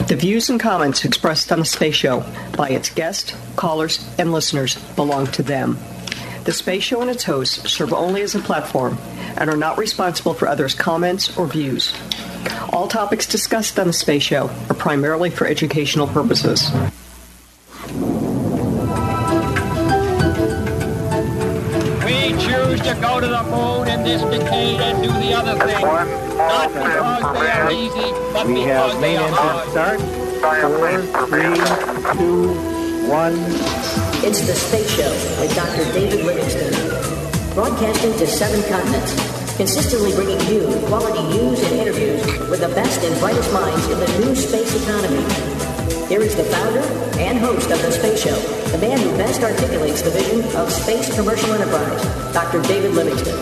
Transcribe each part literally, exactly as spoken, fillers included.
The views and comments expressed on the Space Show by its guests, callers, and listeners belong to them. The Space Show and its hosts serve only as a platform and are not responsible for others' comments or views. All topics discussed on the Space Show are primarily for educational purposes. We choose to go to the moon in this decade and do the other thing. Not because they are easy, but we because have they main are engine hard. start. Four, three, two, one. It's the Space Show with Doctor David Livingston. Broadcasting to seven continents, consistently bringing you quality news and interviews with the best and brightest minds in the new space economy. Here is the founder and host of the Space Show, the man who best articulates the vision of space commercial enterprise, Doctor David Livingston.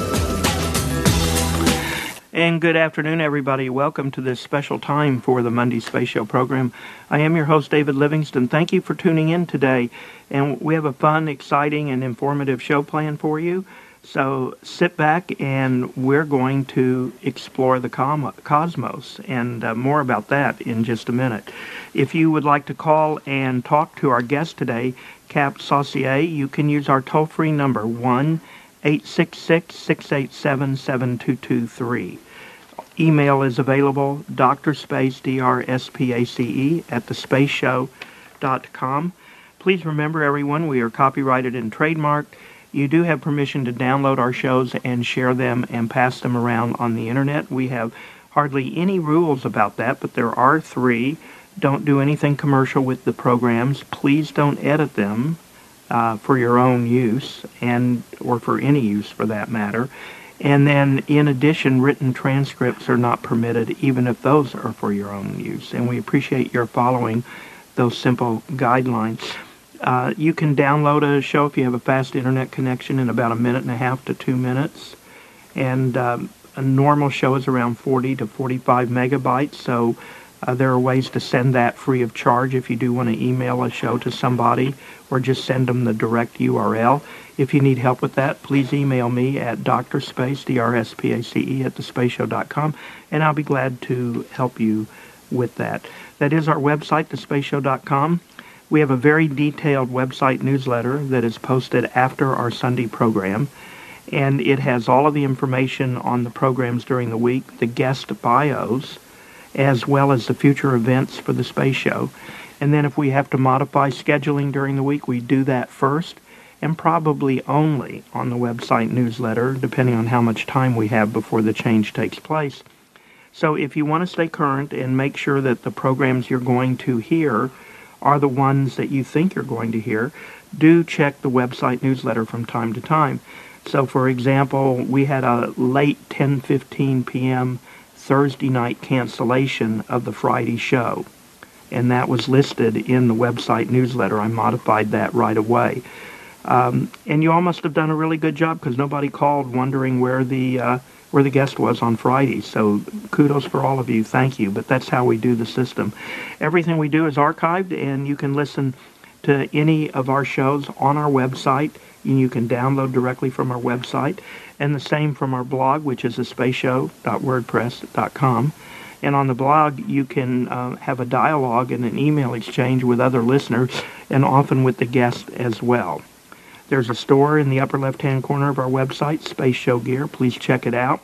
And good afternoon, everybody. Welcome to this special time for the Monday Space Show program. I am your host, David Livingston. Thank you for tuning in today. And we have a fun, exciting, and informative show planned for you. So sit back, and we're going to explore the com- cosmos, and uh, more about that in just a minute. If you would like to call and talk to our guest today, Cap Saucier, you can use our toll-free number, one eight six six, six eight seven, seven two two three. Email is available, drspace, D R S P A C E, at the space show dot com. Please remember, everyone, we are copyrighted and trademarked. You do have permission to download our shows and share them and pass them around on the internet. We have hardly any rules about that, but there are three. Don't do anything commercial with the programs. Please don't edit them uh, for your own use, and or for any use for that matter. And then, in addition, written transcripts are not permitted, even if those are for your own use. And we appreciate your following those simple guidelines. Uh, you can download a show if you have a fast internet connection in about a minute and a half to two minutes. And um, a normal show is around forty to forty-five megabytes, so uh, there are ways to send that free of charge if you do want to email a show to somebody, or just send them the direct U R L. If you need help with that, please email me at drspace, D R S P A C E, at the space show dot com, and I'll be glad to help you with that. That is our website, the space show dot com. We have a very detailed website newsletter that is posted after our Sunday program, and it has all of the information on the programs during the week, the guest bios, as well as the future events for the Space Show. And then if we have to modify scheduling during the week, we do that first, and probably only on the website newsletter, depending on how much time we have before the change takes place. So if you want to stay current and make sure that the programs you're going to hear are the ones that you think you're going to hear, do check the website newsletter from time to time. So, for example, we had a late ten fifteen p.m. Thursday night cancellation of the Friday show, and that was listed in the website newsletter. I modified that right away. Um, and you all must have done a really good job, because nobody called wondering where the uh, where the guest was on Friday. So kudos for all of you. Thank you. But that's how we do the system. Everything we do is archived, and you can listen to any of our shows on our website, and you can download directly from our website, and the same from our blog, which is the space show dot wordpress dot com. And on the blog, you can uh, have a dialogue and an email exchange with other listeners, and often with the guest as well. There's a store in the upper left-hand corner of our website, Space Show Gear. Please check it out.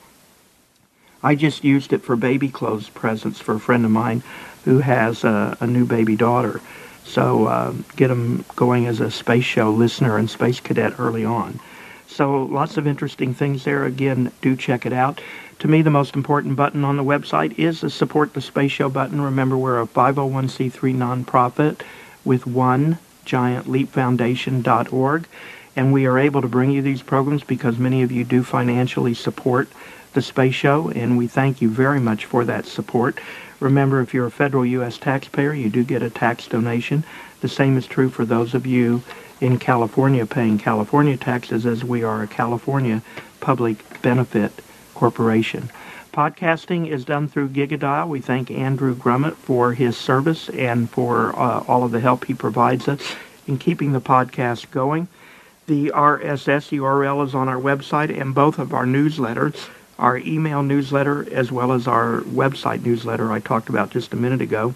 I just used it for baby clothes presents for a friend of mine who has a, a new baby daughter. So uh, get them going as a Space Show listener and Space Cadet early on. So lots of interesting things there. Again, do check it out. To me, the most important button on the website is the Support the Space Show button. Remember, we're a five oh one c three nonprofit with one giant leap foundation dot org. And we are able to bring you these programs because many of you do financially support the Space Show, and we thank you very much for that support. Remember, if you're a federal U S taxpayer, you do get a tax donation. The same is true for those of you in California paying California taxes, as we are a California public benefit corporation. Podcasting is done through Gigadial. We thank Andrew Grummett for his service and for uh, all of the help he provides us in keeping the podcast going. The R S S U R L is on our website, and both of our newsletters, our email newsletter as well as our website newsletter I talked about just a minute ago,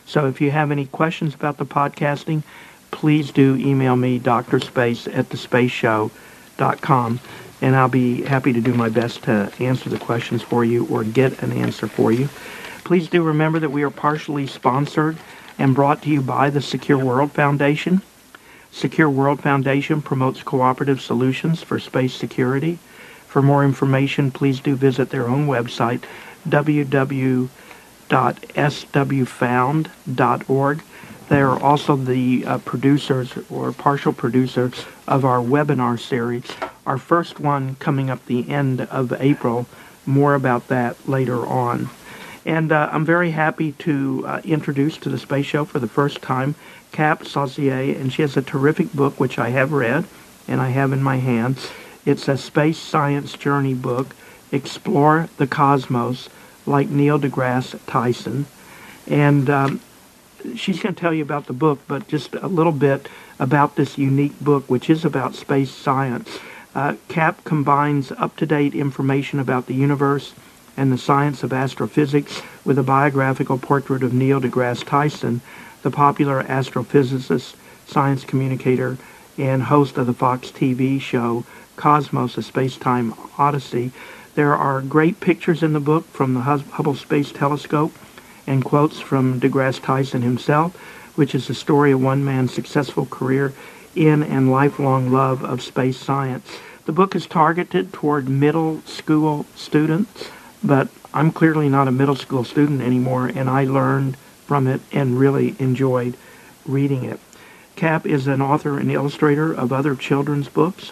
So if you have any questions about the podcasting, please do email me, drspace at the space show dot com, and I'll be happy to do my best to answer the questions for you or get an answer for you. Please do remember that we are partially sponsored and brought to you by the Secure World Foundation. Secure World Foundation promotes cooperative solutions for space security. For more information, please do visit their own website, w w w dot s w found dot org. They are also the uh, producers or partial producers of our webinar series. Our first one coming up the end of April. More about that later on. And uh, I'm very happy to uh, introduce to the Space Show for the first time Cap Saucier, and she has a terrific book which I have read and I have in my hands. It's a space science journey book, Explore the Cosmos, like Neil deGrasse Tyson. And um, she's going to tell you about the book, but just a little bit about this unique book, which is about space science. Uh, Cap combines up-to-date information about the universe and the science of astrophysics with a biographical portrait of Neil deGrasse Tyson, the popular astrophysicist, science communicator, and host of the Fox T V show Cosmos, A Space-Time Odyssey. There are great pictures in the book from the Hubble Space Telescope and quotes from deGrasse Tyson himself, which is the story of one man's successful career in and lifelong love of space science. The book is targeted toward middle school students, but I'm clearly not a middle school student anymore, and I learned from it and really enjoyed reading it. Cap is an author and illustrator of other children's books,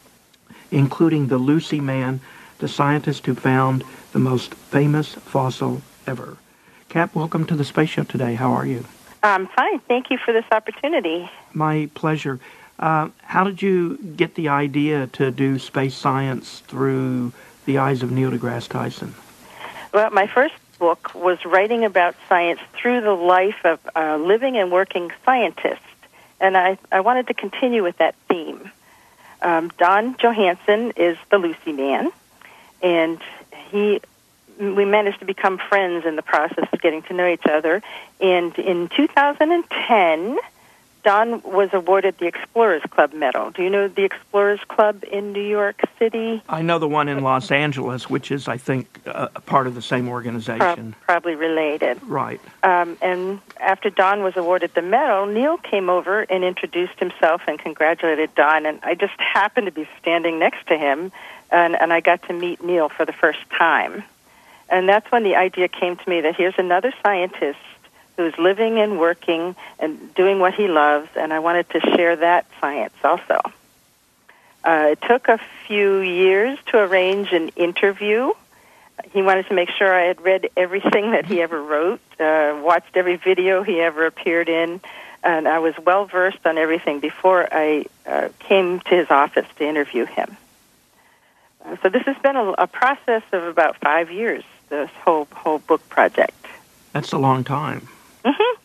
including The Lucy Man, the scientist who found the most famous fossil ever. Cap, welcome to the Space Show today. How are you? I'm fine. Thank you for this opportunity. My pleasure. Uh, how did you get the idea to do space science through the eyes of Neil deGrasse Tyson? Well, my first book was writing about science through the life of a living and working scientist, and I, I wanted to continue with that theme. Um, Don Johanson is the Lucy Man, and he we managed to become friends in the process of getting to know each other. And in two thousand ten, Don was awarded the Explorers Club Medal. Do you know the Explorers Club in New York City? I know the one in Los Angeles, which is, I think, uh, a part of the same organization. Pro- probably related. Right. Um, and after Don was awarded the medal, Neil came over and introduced himself and congratulated Don. And I just happened to be standing next to him, and, and I got to meet Neil for the first time. And that's when the idea came to me that here's another scientist who's living and working and doing what he loves, and I wanted to share that science also. Uh, it took a few years to arrange an interview. He wanted to make sure I had read everything that he ever wrote, uh, watched every video he ever appeared in, and I was well-versed on everything before I uh, came to his office to interview him. Uh, so this has been a, a process of about five years, this whole whole book project. That's a long time. Mm-hmm.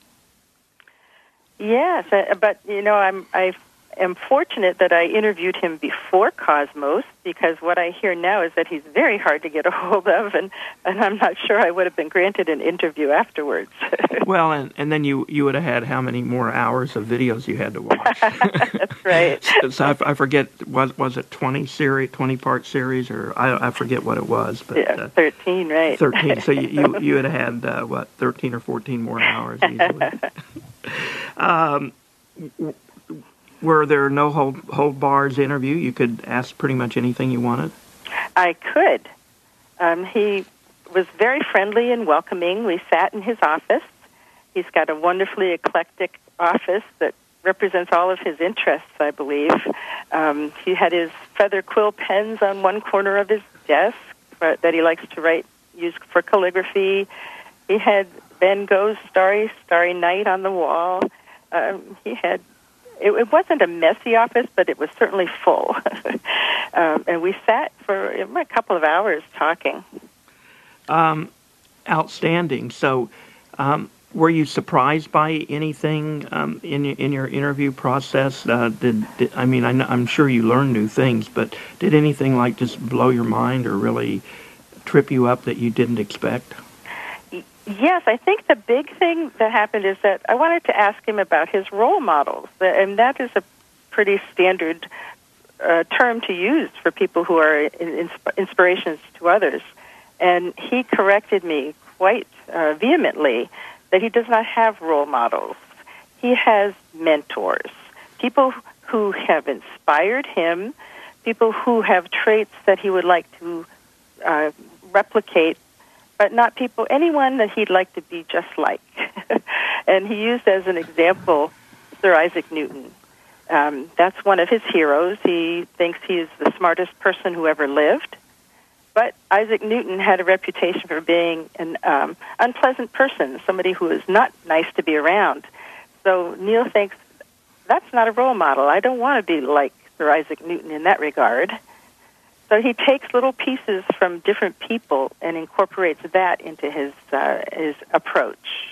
Yes, uh, but, you know, I'm, I am fortunate that I interviewed him before Cosmos, because what I hear now is that he's very hard to get a hold of, and, and I'm not sure I would have been granted an interview afterwards. Well, and, and then you, you would have had how many more hours of videos you had to watch. That's right. so, so I, I forget, was was it twenty series, twenty part series, or I, I forget what it was. But yeah, uh, thirteen, right. thirteen, so you, you, you would have had, uh, what, thirteen or fourteen more hours easily. um, were there no hold, hold bars interview? You could ask pretty much anything you wanted? I could. Um, he was very friendly and welcoming. We sat in his office. He's got a wonderfully eclectic office that represents all of his interests, I believe. Um, he had his feather quill pens on one corner of his desk for, that he likes to write, use for calligraphy. He had Van Gogh's Starry, Starry Night on the wall. Um, he had, it, it wasn't a messy office, but it was certainly full. um, and we sat for a couple of hours talking. Um, outstanding. So, um, were you surprised by anything um, in in your interview process? Uh, did, did I mean I know, I'm sure you learned new things, but did anything like just blow your mind or really trip you up that you didn't expect? Yes, I think the big thing that happened is that I wanted to ask him about his role models, and that is a pretty standard uh, term to use for people who are in, insp- inspirations to others. And he corrected me quite uh, vehemently that he does not have role models. He has mentors, people who have inspired him, people who have traits that he would like to uh, replicate, but not people, anyone that he'd like to be just like. And he used as an example Sir Isaac Newton. Um, that's one of his heroes. He thinks he's the smartest person who ever lived. But Isaac Newton had a reputation for being an um, unpleasant person, somebody who is not nice to be around. So Neil thinks, that's not a role model. I don't want to be like Sir Isaac Newton in that regard. So he takes little pieces from different people and incorporates that into his uh, his approach.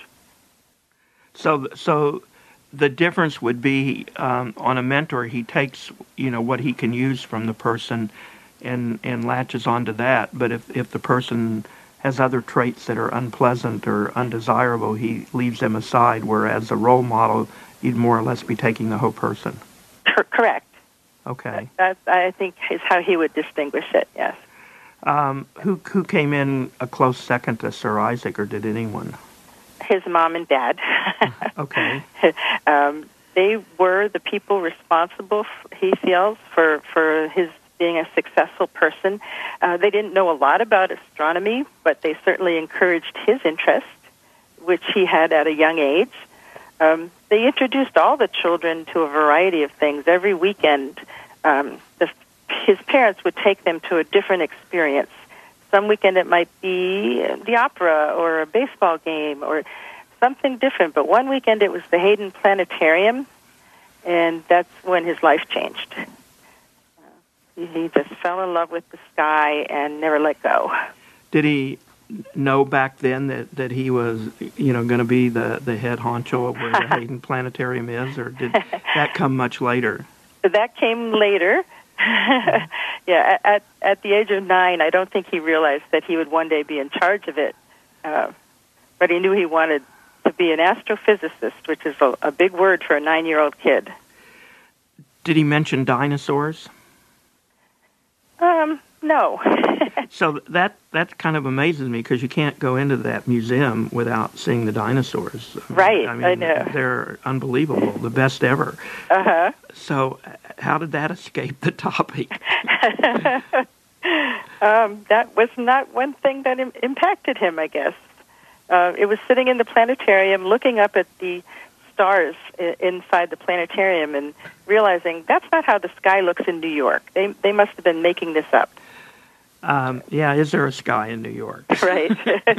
So, so the difference would be um, on a mentor, he takes you know what he can use from the person, and and latches onto that. But if if the person has other traits that are unpleasant or undesirable, he leaves them aside. Whereas a role model, you'd more or less be taking the whole person. Correct. Okay. That, I think is how he would distinguish it, yes. Um, who who came in a close second to Sir Isaac, or did anyone? His mom and dad. Okay. um, they were the people responsible, he feels, for, for his being a successful person. Uh, they didn't know a lot about astronomy, but they certainly encouraged his interest, which he had at a young age. Um, they introduced all the children to a variety of things. Every weekend, um, the, his parents would take them to a different experience. Some weekend it might be the opera or a baseball game or something different. But one weekend it was the Hayden Planetarium, and that's when his life changed. Uh, he, he just fell in love with the sky and never let go. Did he know back then that, that he was, you know, going to be the, the head honcho of where the Hayden Planetarium is, or did that come much later? That came later. Yeah, at at the age of nine, I don't think he realized that he would one day be in charge of it. Uh, but he knew he wanted to be an astrophysicist, which is a, a big word for a nine-year-old kid. Did he mention dinosaurs? Um, no. So that that kind of amazes me, because you can't go into that museum without seeing the dinosaurs. Right, I mean, I know. They're unbelievable, the best ever. Uh-huh. So how did that escape the topic? um, that was not one thing that im- impacted him, I guess. Uh, it was sitting in the planetarium looking up at the stars I- inside the planetarium and realizing that's not how the sky looks in New York. They they must have been making this up. Um, yeah, is there a sky in New York? Right.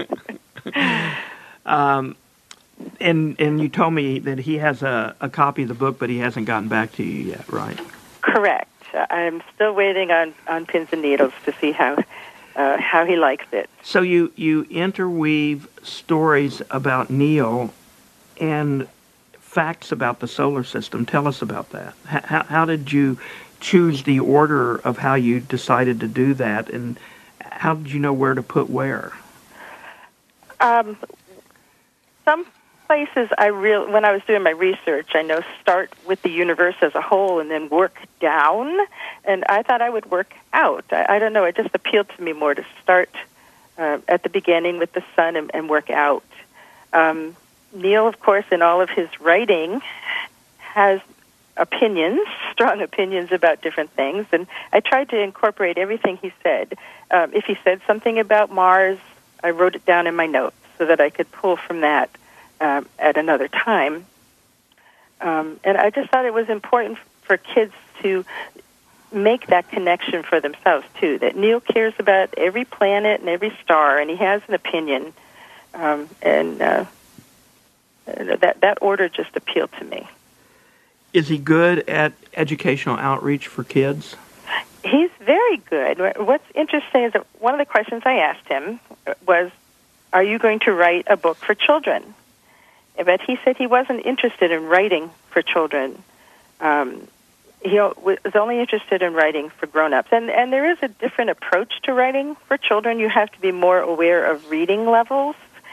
um, and and you told me that he has a, a copy of the book, but he hasn't gotten back to you yet, right? Correct. I'm still waiting on, on pins and needles to see how uh, how he likes it. So you, you interweave stories about Neil and facts about the solar system. Tell us about that. How, how did you choose the order of how you decided to do that, and how did you know where to put where? Um, some places I real when I was doing my research, I know start with the universe as a whole and then work down, and I thought I would work out. I, I don't know, it just appealed to me more to start uh, at the beginning with the sun and, and work out. Um, Neil, of course, in all of his writing, has opinions, strong opinions about different things, and I tried to incorporate everything he said. Um, if he said something about Mars, I wrote it down in my notes so that I could pull from that um, at another time. Um, and I just thought it was important for kids to make that connection for themselves, too, that Neil cares about every planet and every star, and he has an opinion, um, and uh, that, that order just appealed to me. Is he good at educational outreach for kids? He's very good. What's interesting is that one of the questions I asked him was, are you going to write a book for children? But he said he wasn't interested in writing for children. Um, he was only interested in writing for grown-ups. And, and there is a different approach to writing for children. You have to be more aware of reading levels.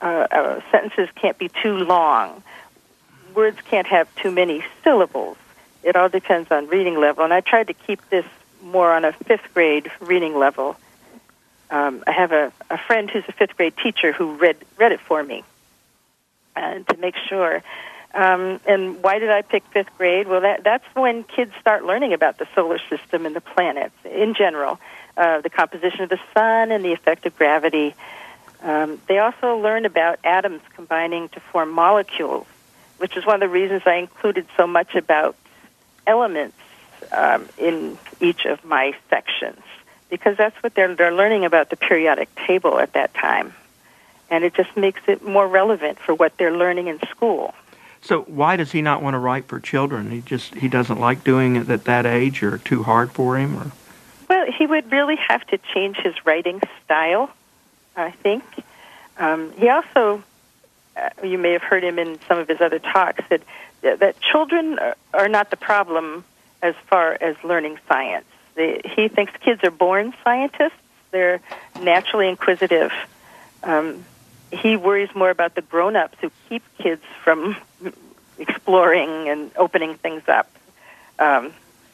uh, uh, sentences can't be too long. Words can't have too many syllables. It all depends on reading level, and I tried to keep this more on a fifth grade reading level. Um, I have a, a friend who's a fifth grade teacher who read read it for me, and to make sure. Um, and why did I pick fifth grade? Well, that, that's when kids start learning about the solar system and the planets in general, uh, the composition of the sun and the effect of gravity. Um, they also learn about atoms combining to form molecules, which is one of the reasons I included so much about elements um, in each of my sections, because that's what they're, they're learning about the periodic table at that time. And it just makes it more relevant for what they're learning in school. So why does he not want to write for children? He just he doesn't like doing it at that age, or too hard for him? Or? Well, he would really have to change his writing style, I think. Um, he also, uh, you may have heard him in some of his other talks, that, that children are, are not the problem as far as learning science. They, he thinks kids are born scientists. They're naturally inquisitive. Um, he worries more about the grown-ups who keep kids from exploring and opening things up. Um,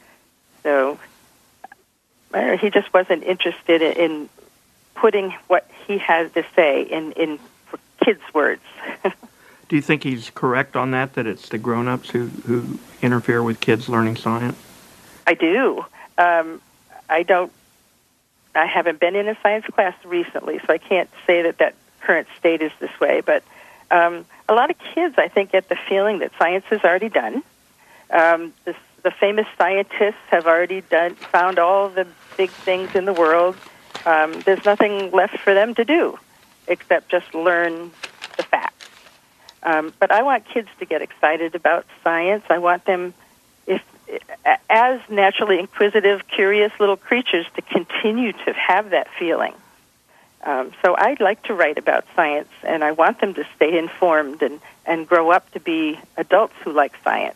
so uh, he just wasn't interested in putting what he has to say in, in for kids' words. Do you think he's correct on that, that it's the grown-ups who, who interfere with kids learning science? I do. Um, I don't. I haven't been in a science class recently, so I can't say that that current state is this way. But um, a lot of kids, I think, get the feeling that science is already done. Um, this, the famous scientists have already done found all the big things in the world. Um, there's nothing left for them to do except just learn the facts. Um, but I want kids to get excited about science. I want them, if as naturally inquisitive, curious little creatures, to continue to have that feeling. Um, so I'd like to write about science, and I want them to stay informed and, and grow up to be adults who like science.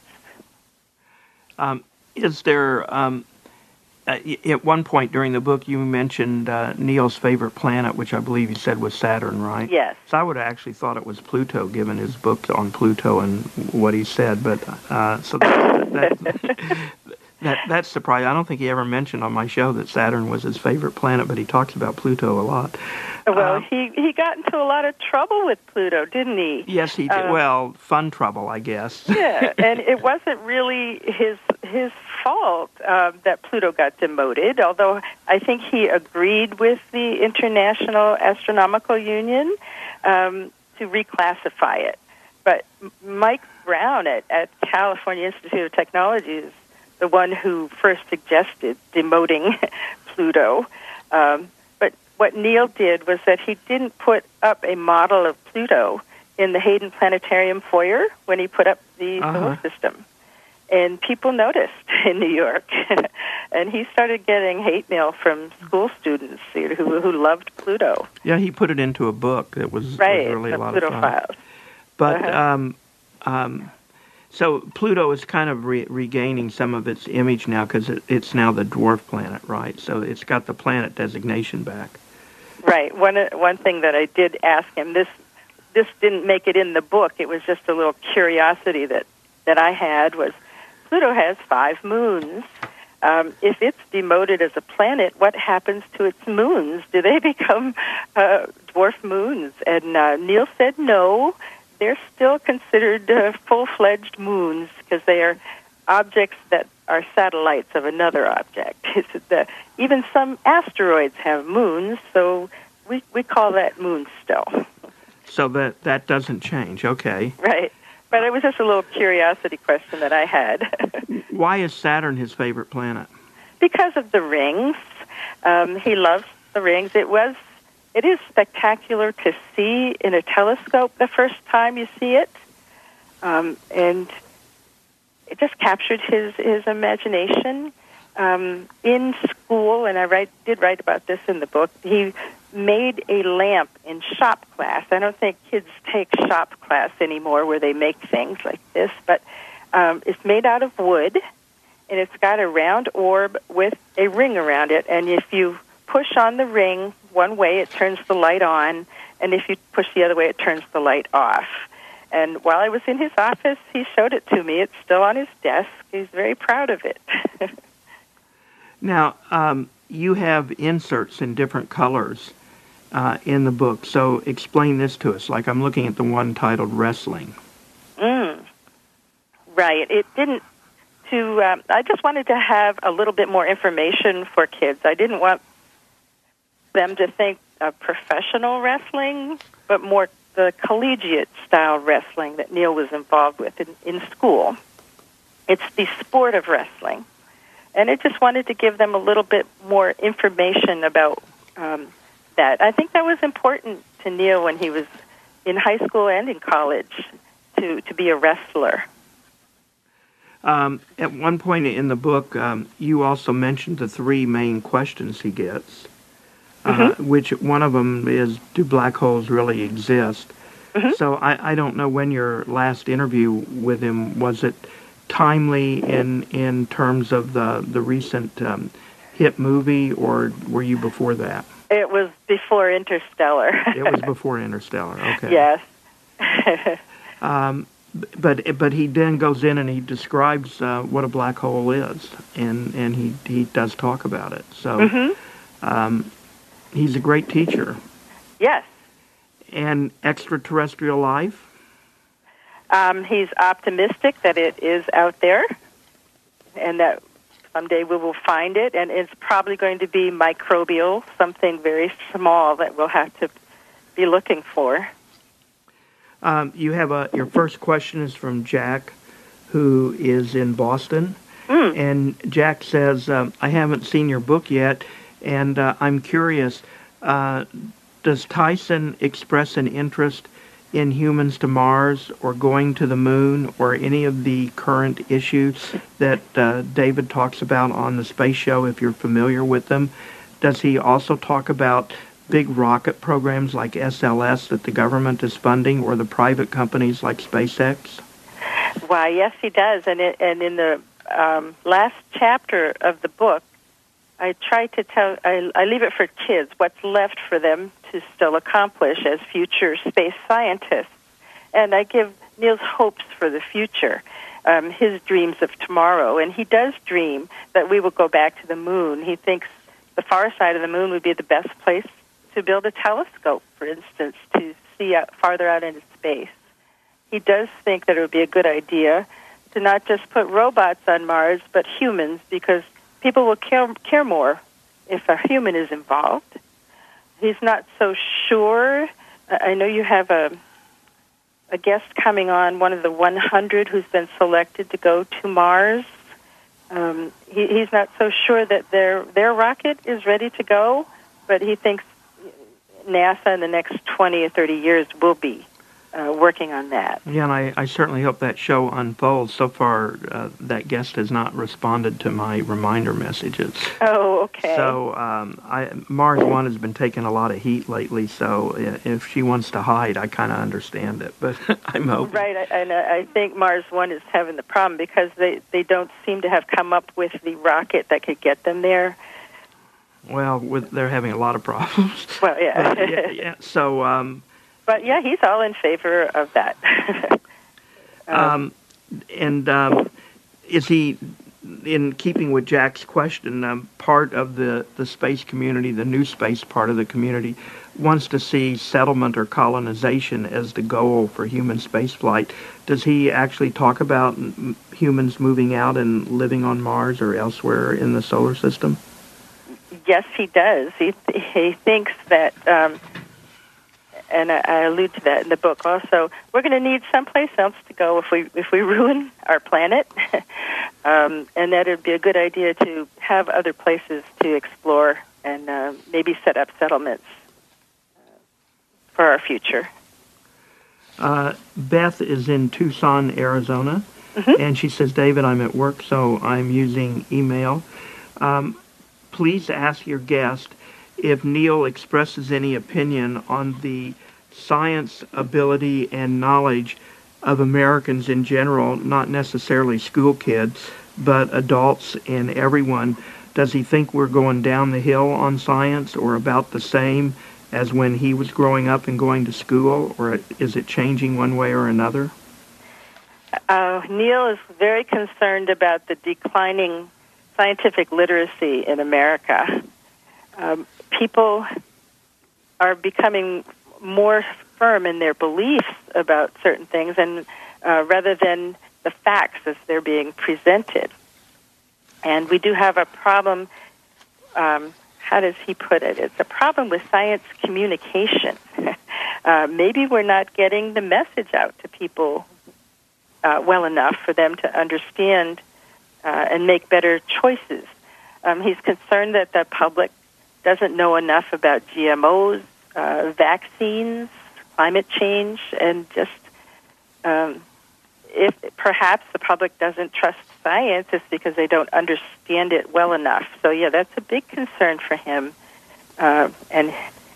Um, is there, um, uh, at one point during the book, you mentioned uh, Neil's favorite planet, which I believe you said was Saturn, right? Yes. So I would have actually thought it was Pluto, given his book on Pluto and what he said. But uh, so that, that, that that's surprising. I don't think he ever mentioned on my show that Saturn was his favorite planet, but he talks about Pluto a lot. Well, uh, he, he got into a lot of trouble with Pluto, didn't he? Yes, he did. Uh, well, fun trouble, I guess. Yeah, and it wasn't really his his fault uh, that Pluto got demoted, although I think he agreed with the International Astronomical Union um, to reclassify it. But Mike Brown at, at California Institute of Technology is the one who first suggested demoting Pluto. Um, but what Neil did was that he didn't put up a model of Pluto in the Hayden Planetarium foyer when he put up the uh-huh. solar system. And people noticed in New York. And he started getting hate mail from school students who, who loved Pluto. Yeah, he put it into a book that was, right, was really a lot Pluto of fun. Files. But, uh-huh. um, um, so Pluto is kind of re- regaining some of its image now because it, it's now the dwarf planet, right? So it's got the planet designation back. Right. One one thing that I did ask him, this this didn't make it in the book, it was just a little curiosity that, that I had, was Pluto has five moons. Um, if it's demoted as a planet, what happens to its moons? Do they become uh, dwarf moons? And uh, Neil said no. They're still considered uh, full-fledged moons because they are objects that are satellites of another object. the, even some asteroids have moons, so we, we call that moon still. So that, that doesn't change, okay. Right. But it was just a little curiosity question that I had. Why is Saturn his favorite planet? Because of the rings. Um, he loves the rings. It was, it is spectacular to see in a telescope the first time you see it, um, and it just captured his his imagination. Um, in school, and I write, did write about this in the book, he made a lamp in shop class. I don't think kids take shop class anymore where they make things like this, but um, it's made out of wood, and it's got a round orb with a ring around it, and if you push on the ring one way, it turns the light on, and if you push the other way, it turns the light off. And while I was in his office, he showed it to me. It's still on his desk. He's very proud of it. Now, um, you have inserts in different colors uh, in the book, so explain this to us. Like I'm looking at the one titled Wrestling. Mm. Right. It didn't, to, um, I just wanted to have a little bit more information for kids. I didn't want them to think of professional wrestling, but more the collegiate-style wrestling that Neil was involved with in, in school. It's the sport of wrestling. And I just wanted to give them a little bit more information about um, that. I think that was important to Neil when he was in high school and in college to, to be a wrestler. Um, at one point in the book, um, you also mentioned the three main questions he gets. Uh, mm-hmm. Which one of them is, do black holes really exist? Mm-hmm. So I, I don't know when your last interview with him, was it timely in in terms of the, the recent um, hit movie, or were you before that? It was before Interstellar. It was before Interstellar, okay. Yes. um, but but he then goes in and he describes uh, what a black hole is, and, and he, he does talk about it. So... Mm-hmm. Um, He's a great teacher. Yes. And extraterrestrial life? Um, he's optimistic that it is out there and that someday we will find it, and it's probably going to be microbial, something very small that we'll have to be looking for. Um, you have a, your first question is from Jack, who is in Boston. Mm. And Jack says, um, I haven't seen your book yet, and uh, I'm curious, uh, does Tyson express an interest in humans to Mars or going to the moon or any of the current issues that uh, David talks about on the space show, if you're familiar with them? Does he also talk about big rocket programs like S L S that the government is funding or the private companies like SpaceX? Why, yes, he does. And, it, and in the um, last chapter of the book, I try to tell, I, I leave it for kids, what's left for them to still accomplish as future space scientists. And I give Neil's hopes for the future, um, his dreams of tomorrow. And he does dream that we will go back to the moon. He thinks the far side of the moon would be the best place to build a telescope, for instance, to see out, farther out into space. He does think that it would be a good idea to not just put robots on Mars, but humans, because people will care, care more if a human is involved. He's not so sure. I know you have a a guest coming on, one of the one hundred who's been selected to go to Mars. Um, he, he's not so sure that their their rocket is ready to go, but he thinks NASA in the next twenty or thirty years will be uh, working on that. Yeah, and I, I certainly hope that show unfolds. So far, uh, that guest has not responded to my reminder messages. Oh, okay. So um, I, Mars One has been taking a lot of heat lately, so if she wants to hide, I kind of understand it, but I'm hoping. Right, and I think Mars One is having the problem because they, they don't seem to have come up with the rocket that could get them there. Well, with, they're having a lot of problems. Well, yeah. But, yeah, yeah. So... Um, But, yeah, he's all in favor of that. um, um, and um, is he, in keeping with Jack's question, um, part of the, the space community, the new space part of the community, wants to see settlement or colonization as the goal for human spaceflight? Does he actually talk about m- humans moving out and living on Mars or elsewhere in the solar system? Yes, he does. He, he thinks that... Um, And I, I allude to that in the book also. We're going to need someplace else to go if we if we ruin our planet, um, and that it would be a good idea to have other places to explore and uh, maybe set up settlements for our future. Uh, Beth is in Tucson, Arizona, mm-hmm. and she says, David, I'm at work, so I'm using email. Um, please ask your guest if Neil expresses any opinion on the science ability and knowledge of Americans in general, not necessarily school kids, but adults and everyone. Does he think we're going down the hill on science or about the same? as when he was growing up and going to school, or is it changing one way or another? Uh, Neil is very concerned about the declining scientific literacy in America. Um, people are becoming more firm in their beliefs about certain things, and uh, rather than the facts as they're being presented. And we do have a problem, um, how does he put it? It's a problem with science communication. uh, maybe we're not getting the message out to people uh, well enough for them to understand uh, and make better choices. Um, he's concerned that the public doesn't know enough about G M Os, uh, vaccines, climate change, and just um, if perhaps the public doesn't trust science, it's because they don't understand it well enough. So, yeah, that's a big concern for him, uh, and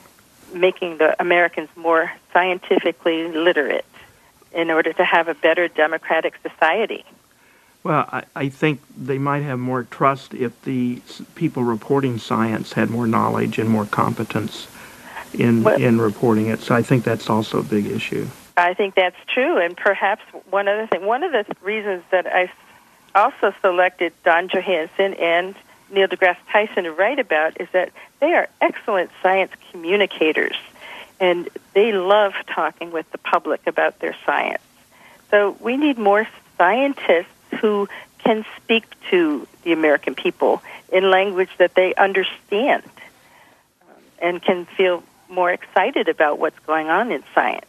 making the Americans more scientifically literate in order to have a better democratic society. Well, I, I think they might have more trust if the people reporting science had more knowledge and more competence in well, in reporting it. So I think that's also a big issue. I think that's true, and perhaps one other thing, one of the reasons that I also selected Don Johanson and Neil deGrasse Tyson to write about is that they are excellent science communicators, and they love talking with the public about their science. So we need more scientists who can speak to the American people in language that they understand um, and can feel more excited about what's going on in science.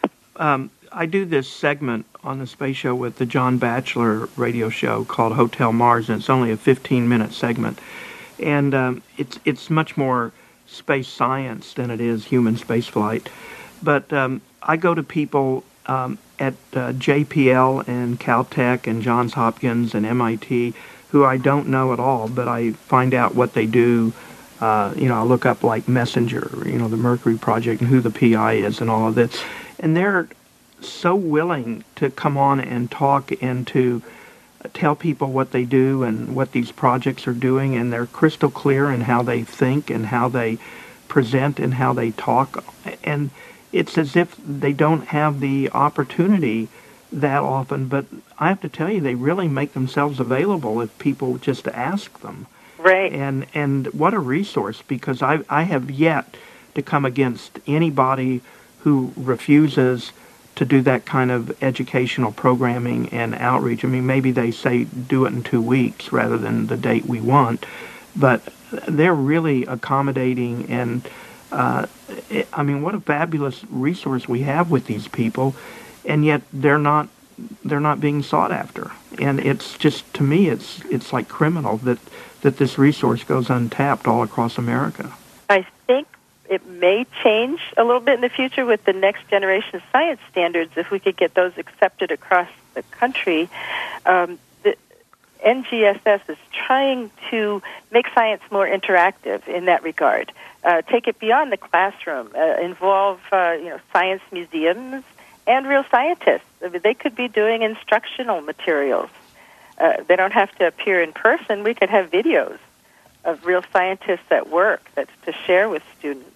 Um, I do this segment on the Space Show with the John Batchelor radio show called Hotel Mars, and it's only a fifteen-minute segment. And um, it's it's much more space science than it is human spaceflight. But um, I go to people um, at uh, J P L and Caltech and Johns Hopkins and M I T who I don't know at all, but I find out what they do. Uh, you know, I look up like Messenger, you know, the Mercury Project and who the P I is and all of this. And they're so willing to come on and talk and to tell people what they do and what these projects are doing, and they're crystal clear in how they think and how they present and how they talk. And it's as if they don't have the opportunity that often, but I have to tell you, they really make themselves available if people just ask them. Right. And and what a resource, because I I have yet to come against anybody who refuses to do that kind of educational programming and outreach. I mean, maybe they say do it in two weeks rather than the date we want, but they're really accommodating, and uh, it, I mean, what a fabulous resource we have with these people, and yet they're not they're not being sought after. And it's just, to me, it's it's like criminal that that this resource goes untapped all across America. I think it may change a little bit in the future with the next generation science standards, if we could get those accepted across the country. Um, the N G S S is trying to make science more interactive in that regard. Uh, take it beyond the classroom, uh, involve uh, you know science museums and real scientists. I mean, they could be doing instructional materials. Uh, they don't have to appear in person. We could have videos of real scientists at work that's to share with students.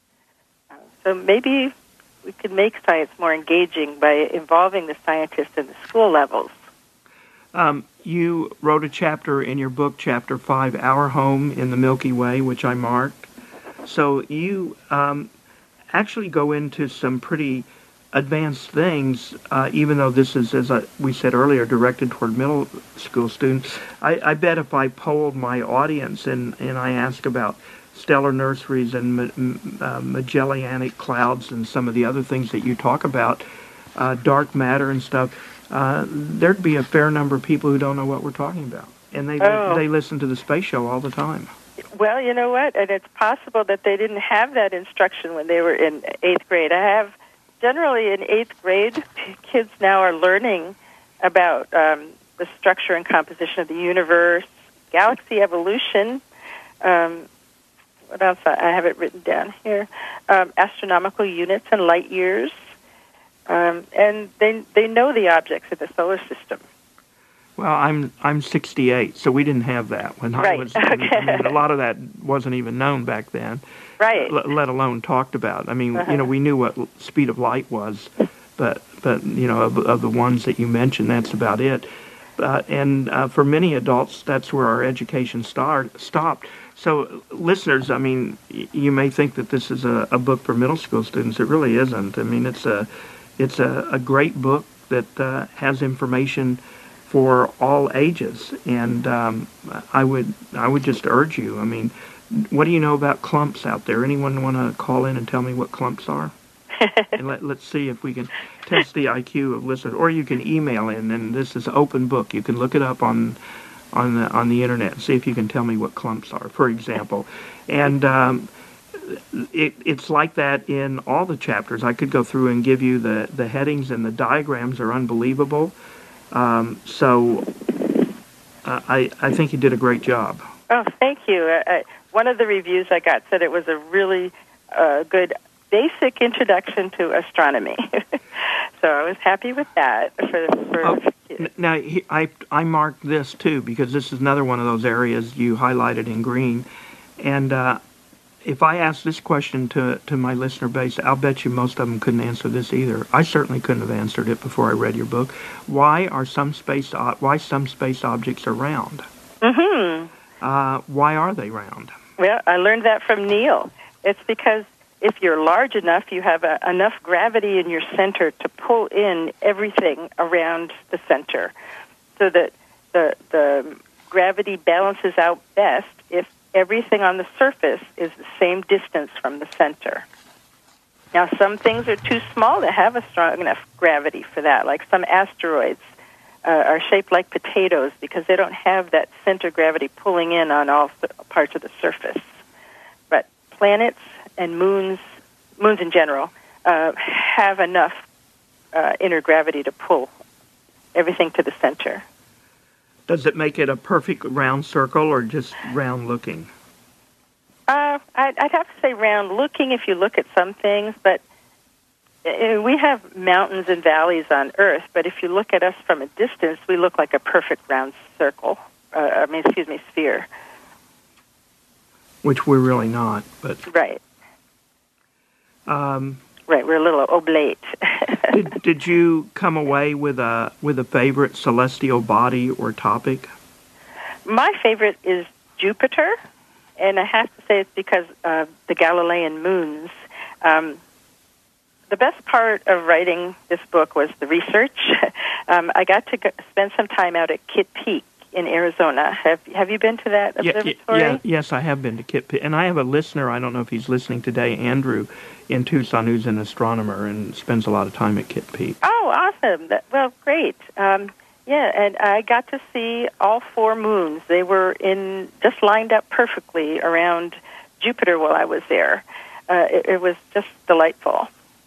Uh, so maybe we could make science more engaging by involving the scientists in the school levels. Um, you wrote a chapter in your book, Chapter five, Our Home in the Milky Way, which I marked. So you um, actually go into some pretty advanced things, uh, even though this is, as I, we said earlier, directed toward middle school students. I, I bet if I polled my audience and, and I asked about stellar nurseries and ma- uh, Magellanic clouds and some of the other things that you talk about, uh, dark matter and stuff, uh, there'd be a fair number of people who don't know what we're talking about. And they Oh. they listen to the Space Show all the time. Well, you know what? And it's possible that they didn't have that instruction when they were in eighth grade. I have Generally, in eighth grade, kids now are learning about um, the structure and composition of the universe, galaxy evolution. Um, what else? I have it written down here. Um, astronomical units and light years. Um, and they they know the objects of the solar system. Well, I'm I'm sixty-eight, so we didn't have that when right. I was. Okay. I mean, a lot of that wasn't even known back then. Right. L- let alone talked about. I mean, uh-huh. you know, we knew what speed of light was, but but you know, of, of the ones that you mentioned, that's about it. Uh, and uh, for many adults, that's where our education start stopped. So, listeners, I mean, y- you may think that this is a, a book for middle school students. It really isn't. I mean, it's a it's a, a great book that uh, has information for all ages, and um, I would I would just urge you. I mean, what do you know about clumps out there? Anyone want to call in and tell me what clumps are? And let, let's see if we can test the I Q of listeners. Or you can email in, and this is open book. You can look it up on on the on the internet and see if you can tell me what clumps are, for example. And um, it, it's like that in all the chapters. I could go through and give you the, the headings, and the diagrams are unbelievable. Um, so uh, I I think you did a great job. Oh, thank you. Uh, one of the reviews I got said it was a really uh, good basic introduction to astronomy. So I was happy with that. For, for oh, now, I, I marked this, too, because this is another one of those areas you highlighted in green. And uh, if I ask this question to, to my listener base, I'll bet you most of them couldn't answer this either. I certainly couldn't have answered it before I read your book. Why are some space why some space objects are round? Mm-hmm. Uh, why are they round? Well, I learned that from Neil. It's because if you're large enough, you have a, enough gravity in your center to pull in everything around the center, so that the the gravity balances out best if everything on the surface is the same distance from the center. Now, some things are too small to have a strong enough gravity for that, like some asteroids uh, are shaped like potatoes because they don't have that center gravity pulling in on all parts of the surface. But planets and moons, moons in general, uh, have enough uh, inner gravity to pull everything to the center. Does it make it a perfect round circle or just round looking? Uh, I'd, I'd have to say round looking if you look at some things, but uh, we have mountains and valleys on Earth, but if you look at us from a distance, we look like a perfect round circle. Uh, I mean, excuse me, sphere. Which we're really not, but... Right. Um, right, we're a little oblate. did, did you come away with a with a favorite celestial body or topic? My favorite is Jupiter, and I have to say it's because of the Galilean moons. Um, the best part of writing this book was the research. um, I got to go, spend some time out at Kitt Peak in Arizona. Have Have you been to that observatory? Yeah, yeah, yes, I have been to Kitt Peak. And I have a listener, I don't know if he's listening today, Andrew, in Tucson, who's an astronomer and spends a lot of time at Kitt Peak. Oh, awesome. That, well, great. Um, yeah, and I got to see all four moons. They were in just lined up perfectly around Jupiter while I was there. Uh, it, it was just delightful.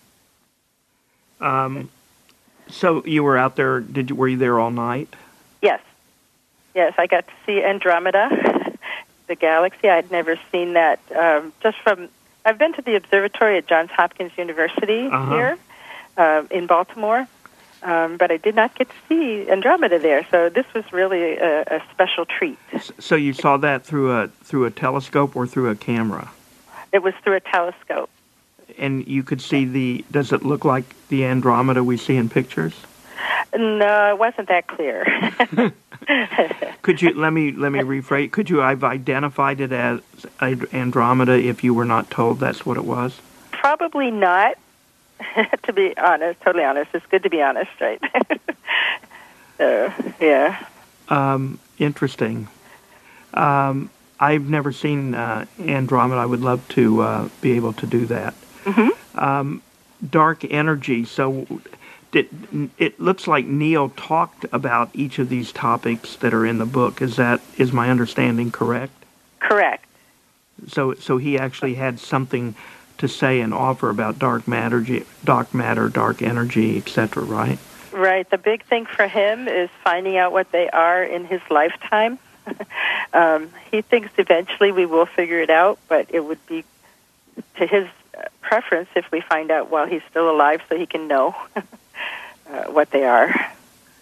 Um, so you were out there, did you, were you there all night? Yes. Yes, I got to see Andromeda, the galaxy. I'd never seen that um, just from... I've been to the observatory at Johns Hopkins University uh-huh. here uh, in Baltimore, um, but I did not get to see Andromeda there, so this was really a, a special treat. So you saw that through a through a telescope or through a camera? It was through a telescope. And you could see the... Does it look like the Andromeda we see in pictures? No, it wasn't that clear. Could you let me let me rephrase? Could you have identified it as Andromeda if you were not told that's what it was? Probably not. To be honest, totally honest, it's good to be honest, right? So yeah. Um, interesting. Um, I've never seen uh, Andromeda. I would love to uh, be able to do that. Mm-hmm. Um, dark energy. So. It, it looks like Neil talked about each of these topics that are in the book. Is that is my understanding correct? Correct. So so he actually had something to say and offer about dark matter, dark matter, dark energy, et cetera. Right? Right. The big thing for him is finding out what they are in his lifetime. um, he thinks eventually we will figure it out, but it would be to his preference if we find out while he's still alive, so he can know. Uh, what they are.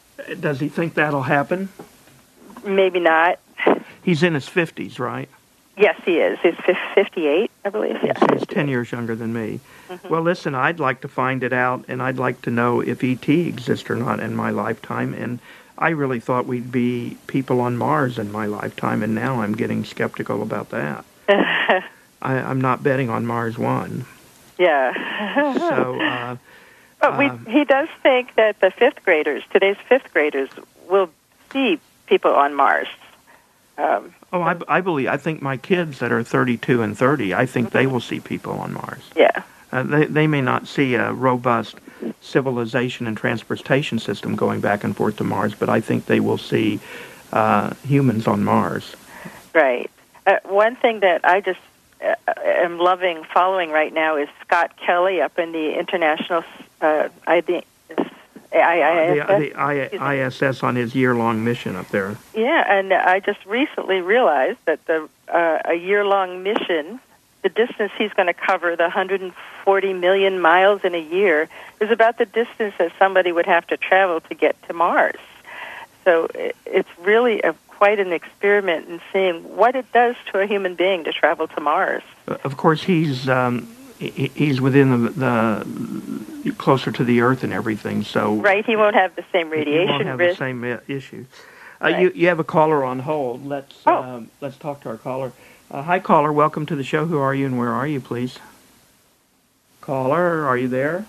Does he think that'll happen? Maybe not. He's in his fifties, right? Yes, he is. He's fifty-eight, I believe. Yes, he's ten years younger than me. Mm-hmm. Well, listen, I'd like to find it out, and I'd like to know if E T exists or not in my lifetime. And I really thought we'd be people on Mars in my lifetime, and now I'm getting skeptical about that. I, I'm not betting on Mars One. Yeah. so, uh, but we, uh, he does think that the fifth graders, today's fifth graders, will see people on Mars. Um, oh, I, I believe. I think my kids that are thirty-two and thirty, I think mm-hmm. they will see people on Mars. Yeah. Uh, they they may not see a robust civilization and transportation system going back and forth to Mars, but I think they will see uh, humans on Mars. Right. Uh, one thing that I just uh, am loving following right now is Scott Kelly up in the International uh, I D. I S S? Uh, the, the I S S on his year-long mission up there. Yeah, and I just recently realized that the uh, a year-long mission, the distance he's going to cover, the one hundred forty million miles in a year, is about the distance that somebody would have to travel to get to Mars. So it's really a, quite an experiment in seeing what it does to a human being to travel to Mars. Of course, he's um, he's within the, the closer to the Earth and everything, so right. He won't have the same radiation he won't have risk. the same uh, issue. Uh, right. You you have a caller on hold. Let's oh. um, let's talk to our caller. Uh, hi, caller. Welcome to the show. Who are you and where are you, please? Caller, are you there?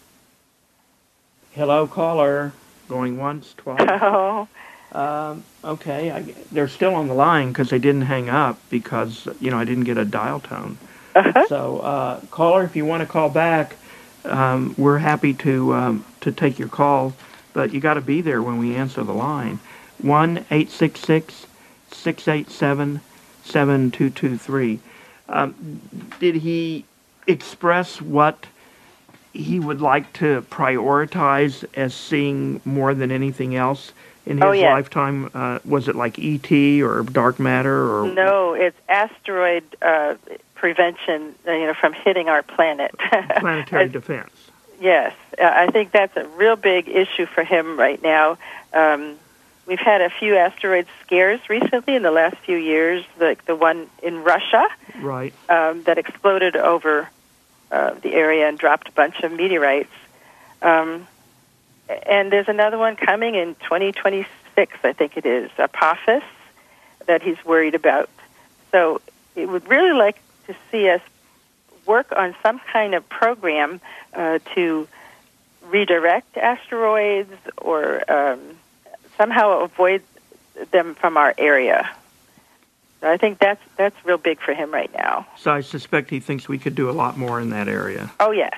Hello, caller. Going once, twice. Oh. Um, okay, I, they're still on the line because they didn't hang up because, you know, I didn't get a dial tone. Uh-huh. So, uh, caller, if you want to call back, um, we're happy to um, to take your call, but you got to be there when we answer the line. one eight six six, six eight seven, seven two two three. Um, did he express what he would like to prioritize as seeing more than anything else in his oh, yes. lifetime? Uh, was it like E T or dark matter? Or no, it's asteroid uh, prevention, you know, from hitting our planet. Planetary defense. Yes, uh, I think that's a real big issue for him right now. Um, we've had a few asteroid scares recently in the last few years, like the one in Russia, right, um, that exploded over uh, the area and dropped a bunch of meteorites. Um, and there's another one coming in twenty twenty-six, I think it is, Apophis, that he's worried about. So he would really like to see us work on some kind of program uh, to redirect asteroids or um, somehow avoid them from our area. I think that's that's real big for him right now. So I suspect he thinks we could do a lot more in that area. Oh, yes.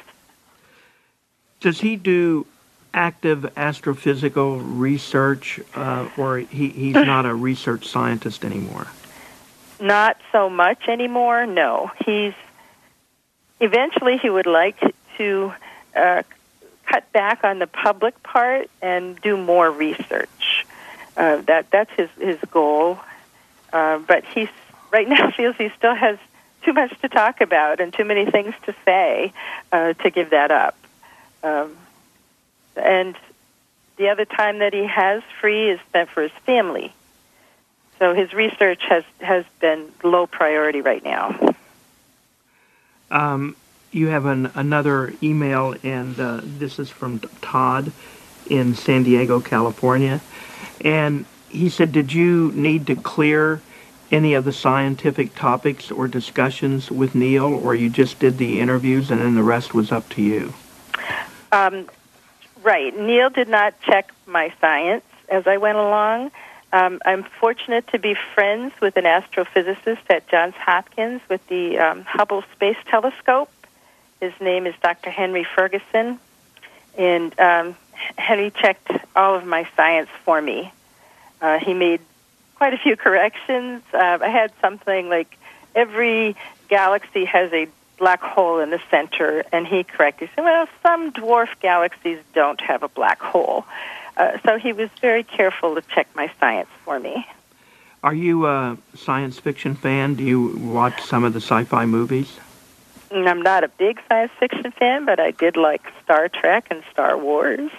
Does he do active astrophysical research, uh, or he, he's not a research scientist anymore? Not so much anymore, no. He's eventually he would like to uh, cut back on the public part and do more research. Uh, that that's his his goal. Uh, but he's right now feels he still has too much to talk about and too many things to say uh, to give that up. Um, and the other time that he has free is spent for his family. So his research has, has been low priority right now. Um, you have an, another email, and uh, this is from Todd in San Diego, California. And he said, did you need to clear any of the scientific topics or discussions with Neil, or you just did the interviews and then the rest was up to you? Um, right. Neil did not check my science as I went along. Um, I'm fortunate to be friends with an astrophysicist at Johns Hopkins with the um, Hubble Space Telescope. His name is Doctor Henry Ferguson, and um, Henry checked all of my science for me. Uh, he made quite a few corrections. Uh, I had something like every galaxy has a black hole in the center, and he corrected. He said, well, some dwarf galaxies don't have a black hole. Uh, so he was very careful to check my science for me. Are you a science fiction fan? Do you watch some of the sci-fi movies? I'm not a big science fiction fan, but I did like Star Trek and Star Wars.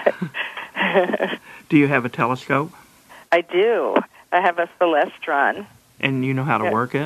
Do you have a telescope? I do. I have a Celestron. And you know how to yeah. work it?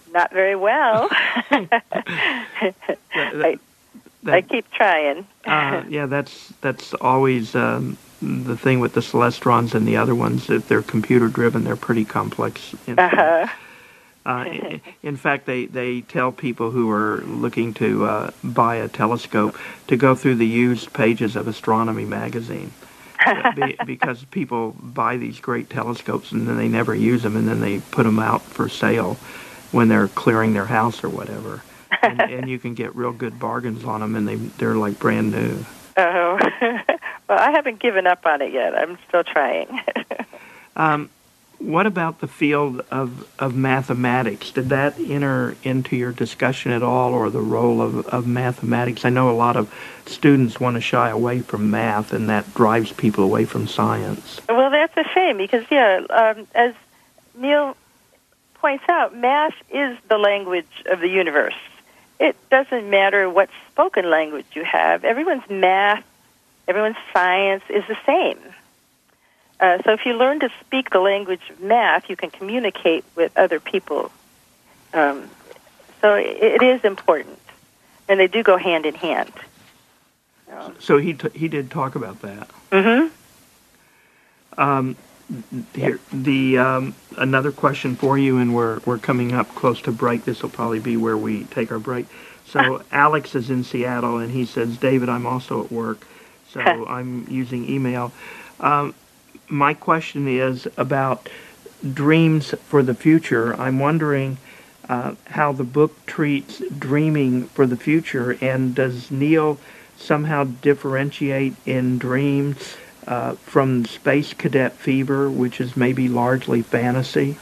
Not very well. that, I, that, I keep trying. uh, yeah, that's that's always um, the thing with the Celestrons and the other ones. If they're computer-driven, they're pretty complex. Uh-huh. Uh, in, in fact, they, they tell people who are looking to uh, buy a telescope to go through the used pages of Astronomy magazine. Be, because people buy these great telescopes and then they never use them, and then they put them out for sale when they're clearing their house or whatever. And, and you can get real good bargains on them, and they, they're like brand new. Oh, well, I haven't given up on it yet. I'm still trying. um, what about the field of, of mathematics? Did that enter into your discussion at all, or the role of, of mathematics? I know a lot of students want to shy away from math, and that drives people away from science. Well, that's a shame because, yeah, um, as Neil points out, math is the language of the universe. It doesn't matter what spoken language you have. Everyone's math, everyone's science is the same. Uh, so if you learn to speak the language of math, you can communicate with other people. Um, so it, it is important, and they do go hand in hand. So, so he t- he did talk about that. Mm-hmm. Um, here, the um, another question for you, and we're we're coming up close to break. This will probably be where we take our break. So Alex is in Seattle, and he says, David, I'm also at work, so I'm using email. Um, my question is about dreams for the future. I'm wondering uh, how the book treats dreaming for the future, and does Neil somehow differentiate in dreams uh, from Space Cadet Fever, which is maybe largely fantasy?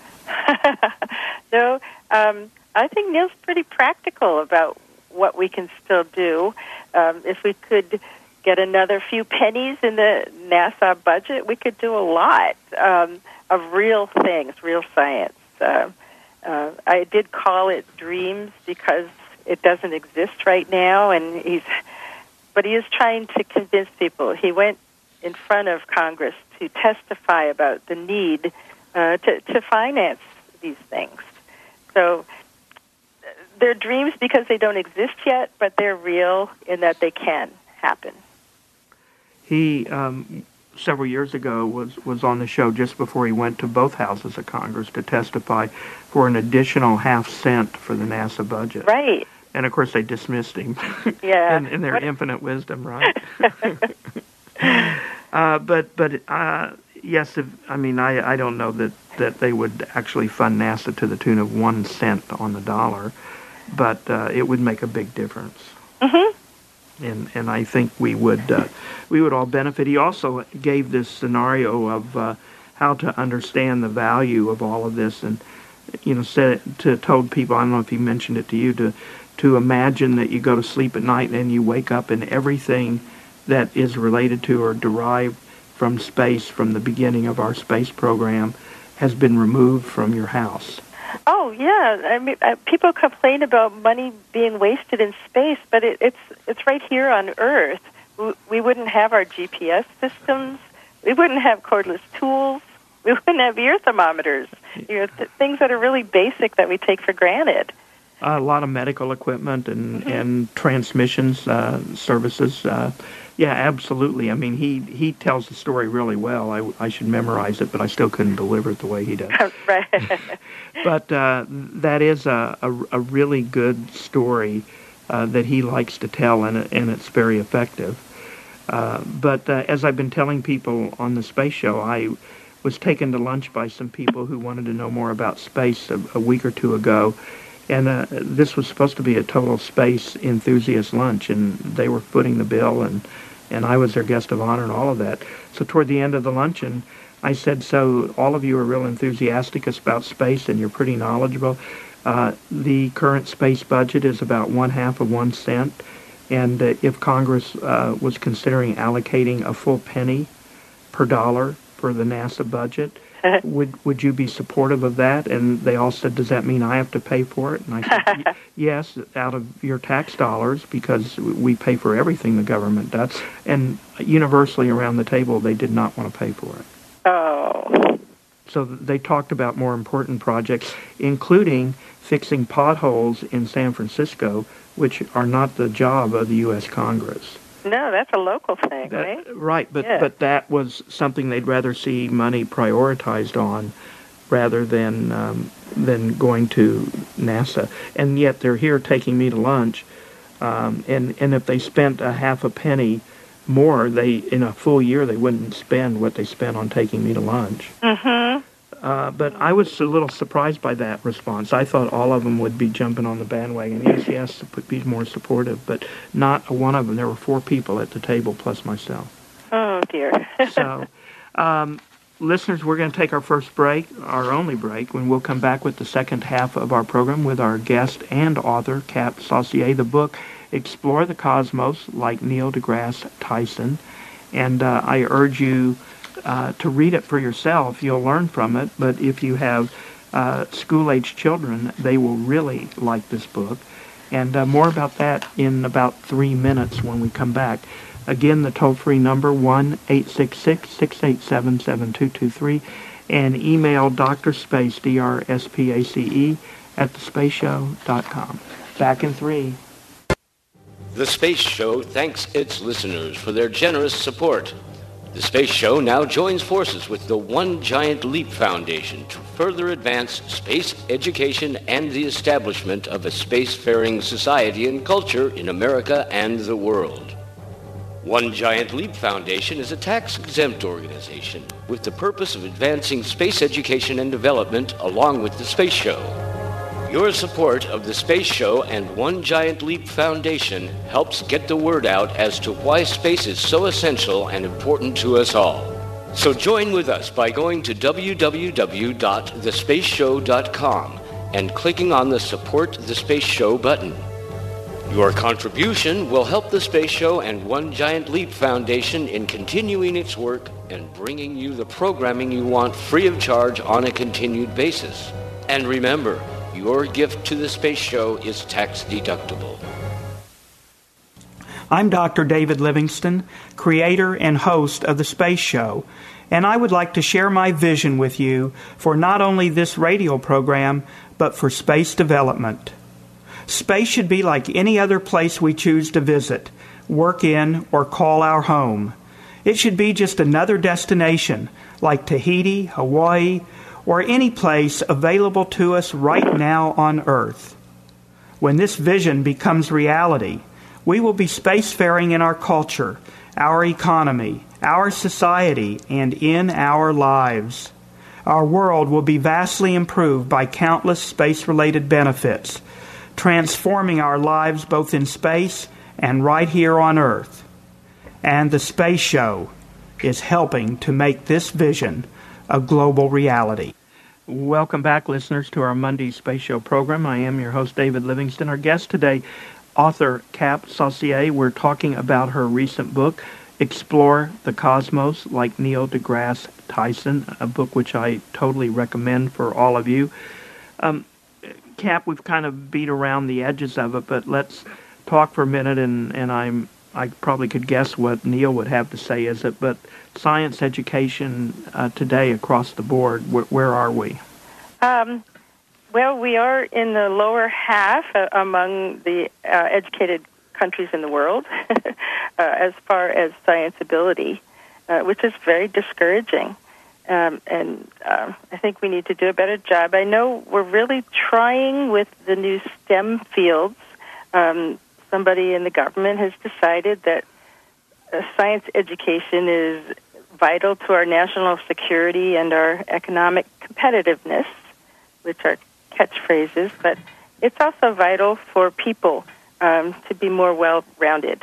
No, um, I think Neil's pretty practical about what we can still do. Um, if we could get another few pennies in the NASA budget, we could do a lot um, of real things, real science. Uh, uh, I did call it dreams because it doesn't exist right now, and he's, but he is trying to convince people. He went in front of Congress to testify about the need uh, to, to finance these things. So they're dreams because they don't exist yet, but they're real in that they can happen. He, um, several years ago, was, was on the show just before he went to both houses of Congress to testify for an additional half cent for the NASA budget. Right. And, of course, they dismissed him Yeah. in, in their what? infinite wisdom, right? uh, but, but uh, yes, if, I mean, I, I don't know that, that they would actually fund NASA to the tune of one cent on the dollar, but uh, it would make a big difference. Mm-hmm. And and I think we would uh, we would all benefit. He also gave this scenario of uh, how to understand the value of all of this, and you know, said to told people, I don't know if he mentioned it to you, to to imagine that you go to sleep at night and you wake up and everything that is related to or derived from space, from the beginning of our space program, has been removed from your house. Oh yeah, I mean, uh, people complain about money being wasted in space, but it, it's it's right here on Earth. We, we wouldn't have our G P S systems. We wouldn't have cordless tools. We wouldn't have ear thermometers. You know, th- things that are really basic that we take for granted. Uh, a lot of medical equipment and mm-hmm. and transmissions uh, services. Uh, yeah, absolutely. I mean, he, he tells the story really well. I, I should memorize it, but I still couldn't deliver it the way he does. Right. But uh, that is a, a, a really good story uh, that he likes to tell, and, and it's very effective. Uh, but uh, as I've been telling people on the space show, I was taken to lunch by some people who wanted to know more about space a, a week or two ago. And uh, this was supposed to be a total space enthusiast lunch, and they were footing the bill, and, and I was their guest of honor and all of that. So toward the end of the luncheon, I said, so all of you are real enthusiastic about space, and you're pretty knowledgeable. Uh, the current space budget is about one half of one cent, and uh, if Congress uh, was considering allocating a full penny per dollar for the NASA budget, would would you be supportive of that? And they all said, does that mean I have to pay for it? And I said, y- yes, out of your tax dollars, because we pay for everything the government does. And universally around the table, they did not want to pay for it. Oh. so they talked about more important projects, including fixing potholes in San Francisco, which are not the job of the U S Congress. No, that's a local thing, That, right? Right, but Yeah. but that was something they'd rather see money prioritized on rather than um, than going to NASA. And yet they're here taking me to lunch, um, and, and if they spent a half a penny more, they in a full year they wouldn't spend what they spent on taking me to lunch. Mm-hmm. Uh, but I was a little surprised by that response. I thought all of them would be jumping on the bandwagon. Yes, yes, to be more supportive, but not one of them. There were four people at the table plus myself. Oh, dear. So, um, listeners, we're going to take our first break, our only break, when we'll come back with the second half of our program with our guest and author, Cap Saucier. The book, Explore the Cosmos, like Neil deGrasse Tyson. And uh, I urge you Uh, to read it for yourself. You'll learn from it, but if you have uh, school-age children, they will really like this book. And uh, more about that in about three minutes when we come back. Again, the toll-free number, one eight six six, six eight seven, seven two two three, and email drspace, D R S P A C E, at the space show dot com. Back in three. The Space Show thanks its listeners for their generous support. The Space Show now joins forces with the One Giant Leap Foundation to further advance space education and the establishment of a spacefaring society and culture in America and the world. One Giant Leap Foundation is a tax-exempt organization with the purpose of advancing space education and development along with the Space Show. Your support of the Space Show and One Giant Leap Foundation helps get the word out as to why space is so essential and important to us all. So join with us by going to w w w dot the space show dot com and clicking on the Support the Space Show button. Your contribution will help the Space Show and One Giant Leap Foundation in continuing its work and bringing you the programming you want free of charge on a continued basis. And remember, your gift to the Space Show is tax deductible. I'm Doctor David Livingston, creator and host of the Space Show, and I would like to share my vision with you for not only this radio program, but for space development. Space should be like any other place we choose to visit, work in, or call our home. It should be just another destination, like Tahiti, Hawaii, or any place available to us right now on Earth. When this vision becomes reality, we will be spacefaring in our culture, our economy, our society, and in our lives. Our world will be vastly improved by countless space-related benefits, transforming our lives both in space and right here on Earth. And the Space Show is helping to make this vision a global reality. Welcome back, listeners, to our Monday Space Show program. I am your host, David Livingston. Our guest today, author Cap Saucier. We're talking about her recent book, Explore the Cosmos, like Neil deGrasse Tyson, a book which I totally recommend for all of you. Um, Cap, we've kind of beat around the edges of it, but let's talk for a minute, and, and I'm I probably could guess what Neil would have to say, is it, but science education uh, today across the board, wh- where are we? Um, well, we are in the lower half uh, among the uh, educated countries in the world uh, as far as science ability, uh, which is very discouraging. Um, and uh, I think we need to do a better job. I know we're really trying with the new STEM fields. Um, somebody in the government has decided that uh, science education is vital to our national security and our economic competitiveness, which are catchphrases, but it's also vital for people um, to be more well-rounded.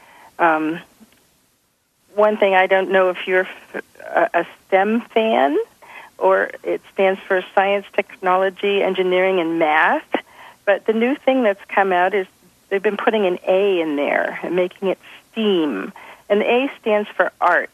Um, one thing, I don't know if you're a STEM fan, or it stands for Science, Technology, Engineering, and Math, but the new thing that's come out is they've been putting an A in there and making it STEAM. And the A stands for arts.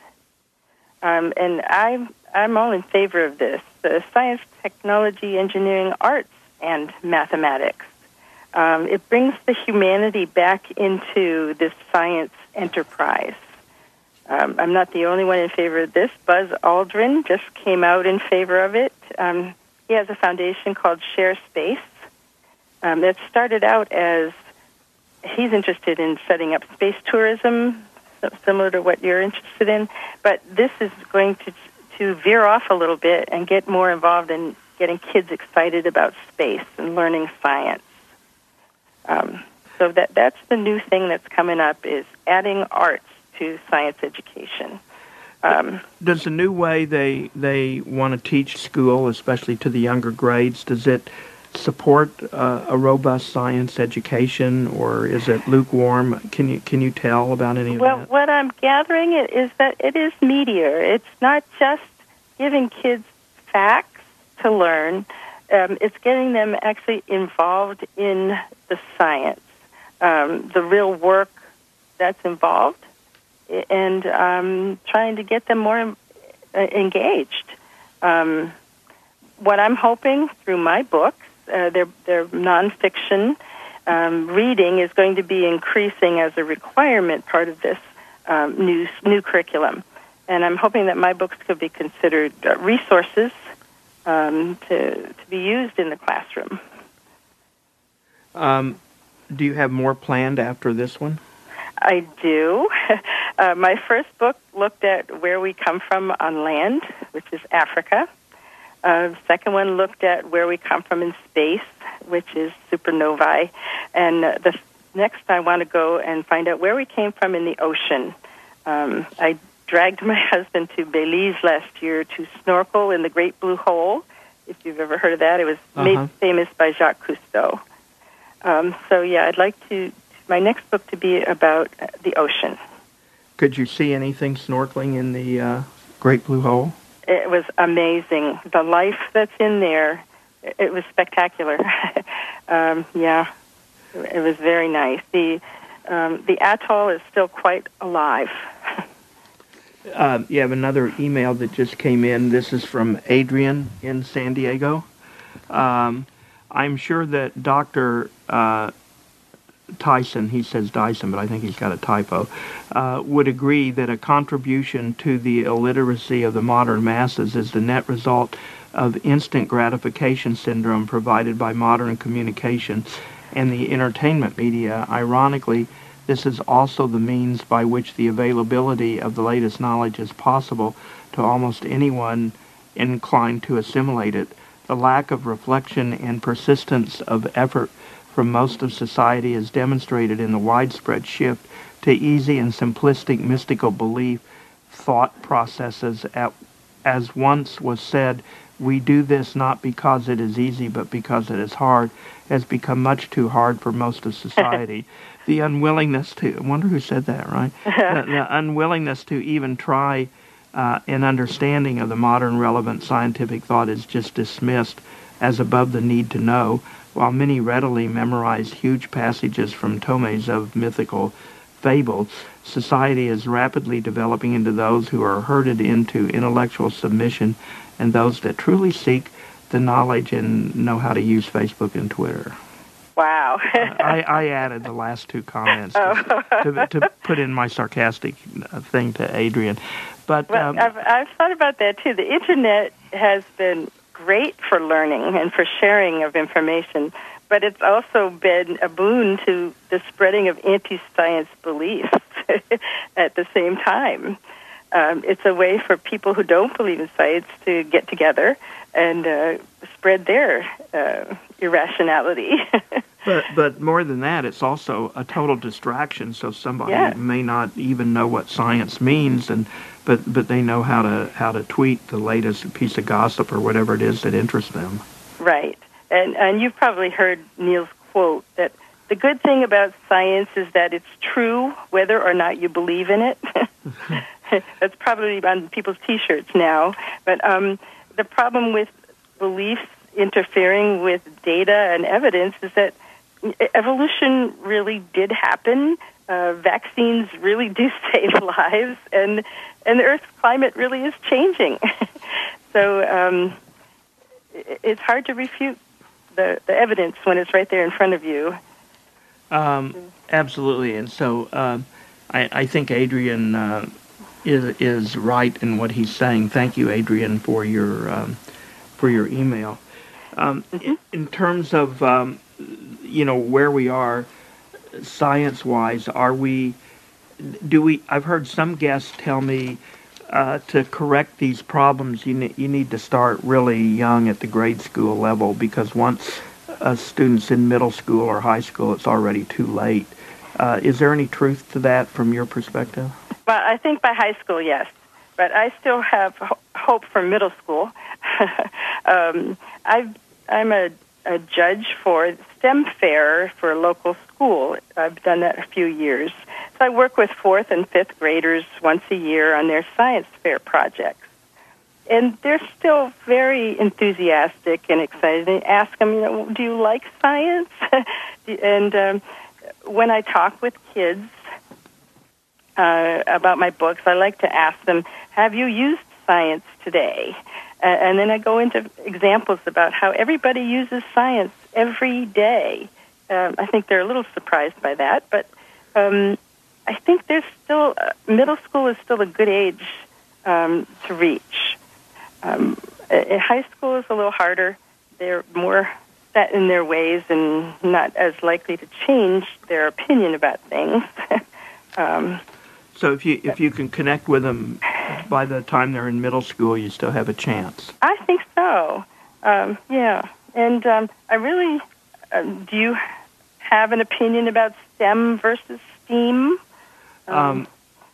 Um, and I'm, I'm all in favor of this. The science, technology, engineering, arts, and mathematics. Um, it brings the humanity back into this science enterprise. Um, I'm not the only one in favor of this. Buzz Aldrin just came out in favor of it. Um, he has a foundation called Share Space. Um, it started out as he's interested in setting up space tourism, similar to what you're interested in. But this is going to to veer off a little bit and get more involved in getting kids excited about space and learning science. Um, so that that's the new thing that's coming up, is adding arts to science education. Um, does the new way they they want to teach school, especially to the younger grades, does it support uh, a robust science education, or is it lukewarm? Can you can you tell about any of well, that? Well, what I'm gathering is that it is meatier. It's not just giving kids facts to learn. Um, it's getting them actually involved in the science, um, the real work that's involved, and um, trying to get them more uh, engaged. Um, what I'm hoping through my books, uh, they're, they're nonfiction, um, reading is going to be increasing as a requirement part of this um, new, new curriculum. And I'm hoping that my books could be considered uh, resources um, to, to be used in the classroom. Um, do you have more planned after this one? I do. Uh, my first book looked at where we come from on land, which is Africa. Uh, the second one looked at where we come from in space, which is supernovae. And uh, the next I want to go and find out where we came from in the ocean. Um, I dragged my husband to Belize last year to snorkel in the Great Blue Hole. If you've ever heard of that, it was uh-huh. made famous by Jacques Cousteau. Um, so, yeah, I'd like to my next book to be about the ocean. Could you see anything snorkeling in the uh, Great Blue Hole? It was amazing. The life that's in there, it was spectacular. um, yeah, it was very nice. The um, the atoll is still quite alive. uh, you have another email that just came in. This is from Adrian in San Diego. Um, I'm sure that Doctor Uh, Tyson, he says Dyson, but I think he's got a typo, uh, would agree that a contribution to the illiteracy of the modern masses is the net result of instant gratification syndrome provided by modern communication and the entertainment media. Ironically, this is also the means by which the availability of the latest knowledge is possible to almost anyone inclined to assimilate it. The lack of reflection and persistence of effort from most of society is demonstrated in the widespread shift to easy and simplistic mystical belief thought processes. At, as once was said, we do this not because it is easy, but because it is hard, has become much too hard for most of society. The unwillingness to, I wonder who said that, right? the, the unwillingness to even try uh, an understanding of the modern relevant scientific thought is just dismissed as above the need to know. While many readily memorize huge passages from tomes of mythical fable, society is rapidly developing into those who are herded into intellectual submission and those that truly seek the knowledge and know how to use Facebook and Twitter. Wow. uh, I, I added the last two comments to, to, to put in my sarcastic thing to Adrian. But well, um, I've, I've thought about that, too. The Internet has been great for learning and for sharing of information, but it's also been a boon to the spreading of anti-science beliefs at the same time. Um, it's a way for people who don't believe in science to get together and uh, spread their uh, irrationality. but but more than that, it's also a total distraction, so somebody yeah. may not even know what science means, and but but they know how to how to tweet the latest piece of gossip or whatever it is that interests them. Right. And and you've probably heard Neil's quote that the good thing about science is that it's true whether or not you believe in it. That's probably on people's T-shirts now. But um, the problem with beliefs interfering with data and evidence is that evolution really did happen. Uh, vaccines really do save lives, and and the Earth's climate really is changing. so um, it's hard to refute the, the evidence when it's right there in front of you. Um, absolutely, and so uh, I, I think Adrian uh, is is right in what he's saying. Thank you, Adrian, for your um, for your email. Um, Mm-hmm. in, in terms of um, you know where we are science-wise, are we? Do we? I've heard some guests tell me uh, to correct these problems, you ne- you need to start really young at the grade school level, because once a student's in middle school or high school, it's already too late. Uh, is there any truth to that from your perspective? Well, I think by high school, yes. But I still have ho- hope for middle school. um, I've, I'm a, a judge for STEM Fair for a local school. I've done that a few years. So I work with fourth and fifth graders once a year on their science fair projects. And they're still very enthusiastic and excited. I ask them, you know, do you like science? and um, when I talk with kids uh, about my books, I like to ask them, have you used science today? Uh, and then I go into examples about how everybody uses science every day. Um, I think they're a little surprised by that, but um, I think there's still, uh, middle school is still a good age um, to reach. Um, uh, high school is a little harder. They're more set in their ways and not as likely to change their opinion about things. um, so if you if you can connect with them by the time they're in middle school, you still have a chance. I think so. Um, yeah. And um, I really, uh, do you have an opinion about STEM versus STEAM? Um, Um,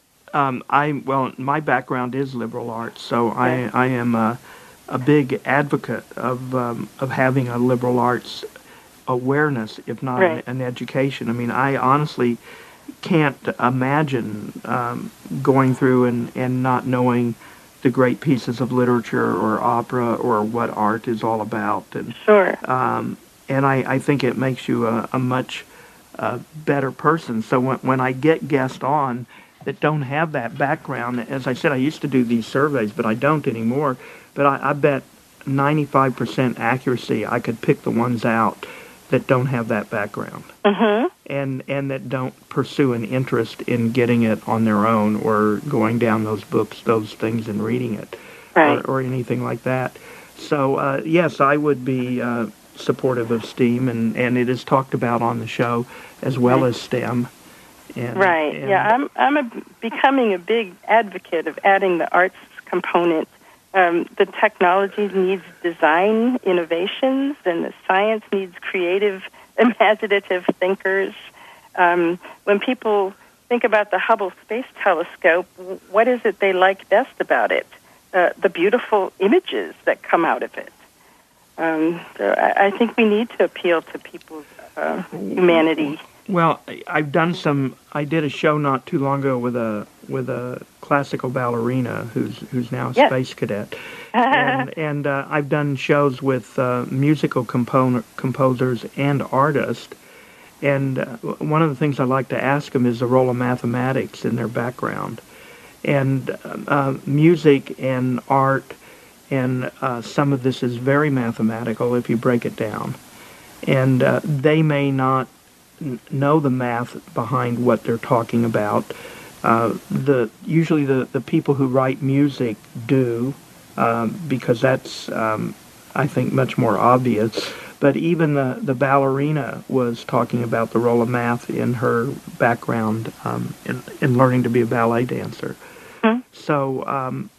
um, I well, my background is liberal arts, so I I am a, a big advocate of um, of having a liberal arts awareness, if not Right. an, an education. I mean, I honestly can't imagine um, going through and, and not knowing the great pieces of literature or opera or what art is all about. And Sure. um, and I, I think it makes you a, a much uh, better person. So when, when I get guests on that don't have that background, as I said, I used to do these surveys, but I don't anymore. But I, I bet ninety-five percent accuracy I could pick the ones out that don't have that background. Mm-hmm. And, and that don't pursue an interest in getting it on their own or going down those books, those things, and reading it, Right. or, or anything like that. So, uh, yes, I would be uh, supportive of STEAM, and, and it is talked about on the show, as well Right. as STEM. And, Right. and- Yeah, I'm I'm a, becoming a big advocate of adding the arts component. Um, the technology needs design innovations, and the science needs creative, imaginative thinkers. Um, when people think about the Hubble Space Telescope, what is it they like best about it? Uh, the beautiful images that come out of it. Um, so I, I think we need to appeal to people's uh, humanity. Well, I- I've done some. I did a show not too long ago with a with a classical ballerina who's who's now a Yes. space cadet, and and uh, I've done shows with uh, musical componer, composers and artists. And uh, one of the things I like to ask them is the role of mathematics in their background, and uh, music and art, and uh, some of this is very mathematical if you break it down, and uh, they may not know the math behind what they're talking about. Uh, the usually the, the people who write music do, um, because that's um, I think much more obvious. But even the, the ballerina was talking about the role of math in her background um, in, in learning to be a ballet dancer. Hmm. So um,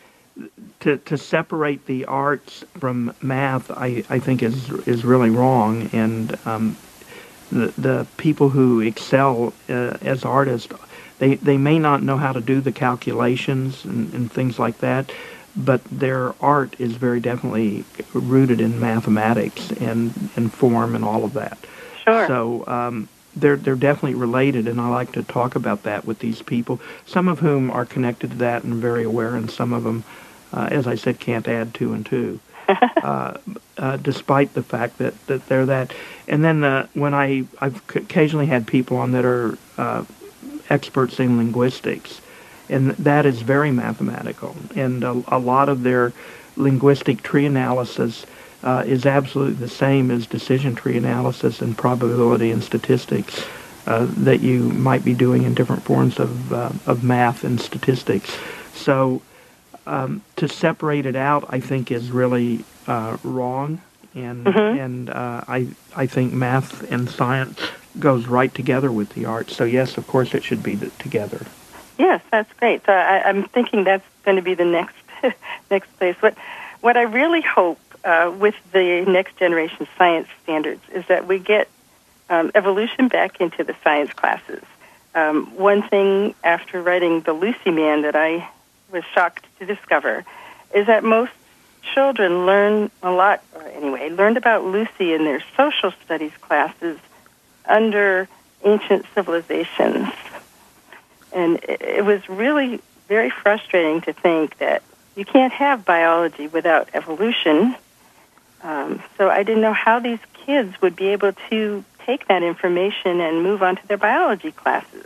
to to separate the arts from math, I, I think is is really wrong. And um, The, the people who excel uh, as artists, they, they may not know how to do the calculations and, and things like that, but their art is very definitely rooted in mathematics and, and form and all of that. Sure. So um, they're they're definitely related, and I like to talk about that with these people, some of whom are connected to that and very aware, and some of them, uh, as I said, can't add two and two. uh, uh, despite the fact that, that they're that. And then uh, when I, I've occasionally had people on that are uh, experts in linguistics, and that is very mathematical. And a, a lot of their linguistic tree analysis uh, is absolutely the same as decision tree analysis and probability and statistics. uh, that you might be doing in different forms of uh, of math and statistics. So um, to separate it out, I think, is really uh, wrong, and Mm-hmm. and uh, I I think math and science goes right together with the arts. So yes, of course, it should be th- together. Yes, that's great. So I, I'm thinking that's going to be the next next place. What what I really hope uh, with the next generation science standards is that we get um, evolution back into the science classes. Um, one thing after writing The Lucy Man that I was shocked to discover is that most children learn a lot, or anyway, learned about Lucy in their social studies classes under ancient civilizations. And it, it was really very frustrating to think that you can't have biology without evolution. Um, so I didn't know how these kids would be able to take that information and move on to their biology classes.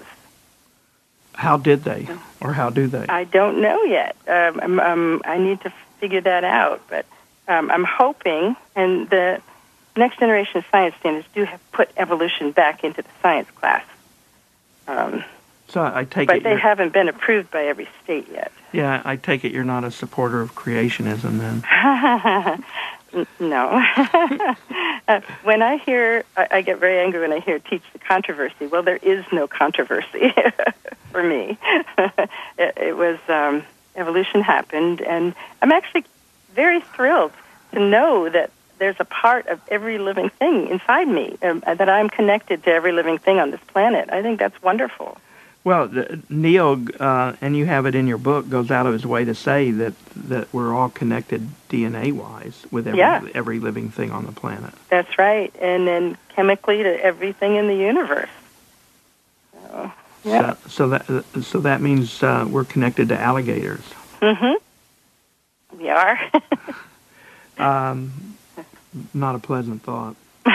How did they, or how do they? I don't know yet. Um, I'm, um, I need to figure that out. But um, I'm hoping, and the next generation science standards do have put evolution back into the science class. Um, So I take but it. they you're- haven't been approved by every state yet. Yeah, I take it you're not a supporter of creationism then. N- no. uh, when I hear, I, I get very angry when I hear teach the controversy. Well, there is no controversy for me. it, it was, um, evolution happened, and I'm actually very thrilled to know that there's a part of every living thing inside me, um, that I'm connected to every living thing on this planet. I think that's wonderful. Well, the, Neil, uh, and you have it in your book, goes out of his way to say that, that we're all connected D N A-wise with every, Yeah. every living thing on the planet. That's right, and then chemically to everything in the universe. So, yeah. So, so that so that means uh, we're connected to alligators. Mm-hmm. We are. Um, not a pleasant thought.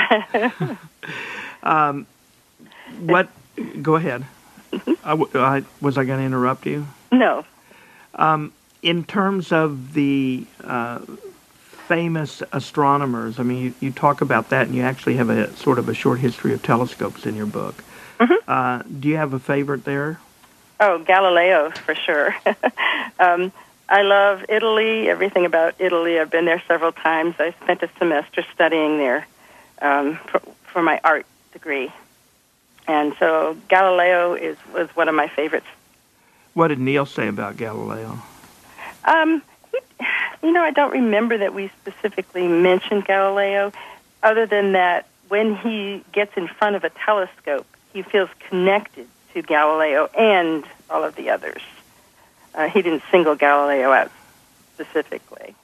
um, what? Go ahead. I w- I, was I going to interrupt you? No. Um, in terms of the uh, famous astronomers, I mean, you, you talk about that, and you actually have a sort of a short history of telescopes in your book. Mm-hmm. Uh, do you have a favorite there? Oh, Galileo, for sure. um, I love Italy, everything about Italy. I've been there several times. I spent a semester studying there um, for, for my art degree. And so Galileo is was one of my favorites. What did Neil say about Galileo? Um, he, you know, I don't remember that we specifically mentioned Galileo, other than that when he gets in front of a telescope, he feels connected to Galileo and all of the others. Uh, he didn't single Galileo out specifically.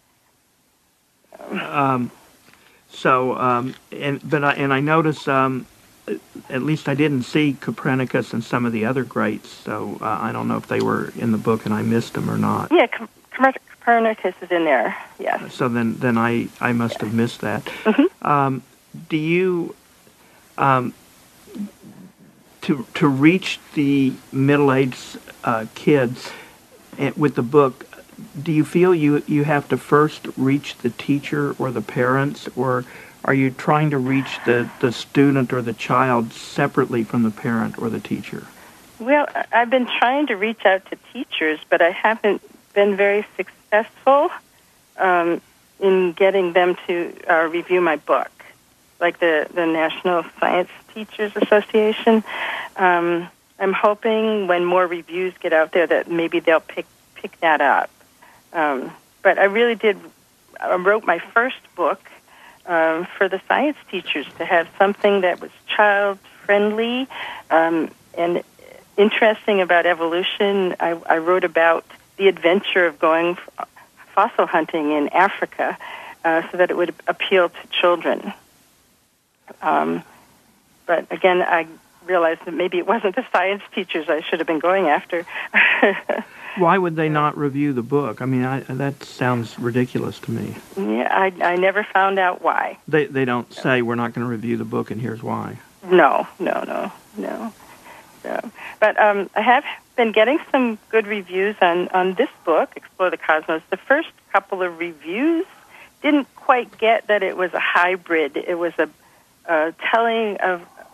Um, Um, so, um, and but I, and I notice, um, at least I didn't see Copernicus and some of the other greats. So uh, I don't know if they were in the book and I missed them or not. yeah, Copernicus is in there. Yes. So then, then I, I must have missed that. Mm-hmm. Um, do you, um, to to reach the middle-aged uh, kids and with the book, do you feel you, you have to first reach the teacher or the parents, or are you trying to reach the, the student or the child separately from the parent or the teacher? Well, I- I've been trying to reach out to teachers, but I haven't been very successful um, in getting them to uh, review my book, like the, the National Science Teachers Association. Um, I'm hoping when more reviews get out there that maybe they'll pick pick that up. Um, but I really did, I wrote my first book um, for the science teachers to have something that was child-friendly um, and interesting about evolution. I, I wrote about the adventure of going f- fossil hunting in Africa uh, so that it would appeal to children. Um, but again, I realized that maybe it wasn't the science teachers I should have been going after. Why would they not review the book? I mean, I, that sounds ridiculous to me. Yeah, I, I never found out why. They they don't say we're not going to review the book and here's why. No, no, no, no. So, but um, I have been getting some good reviews on, on this book, Explore the Cosmos. The first couple of reviews didn't quite get that it was a hybrid. It was a uh, telling of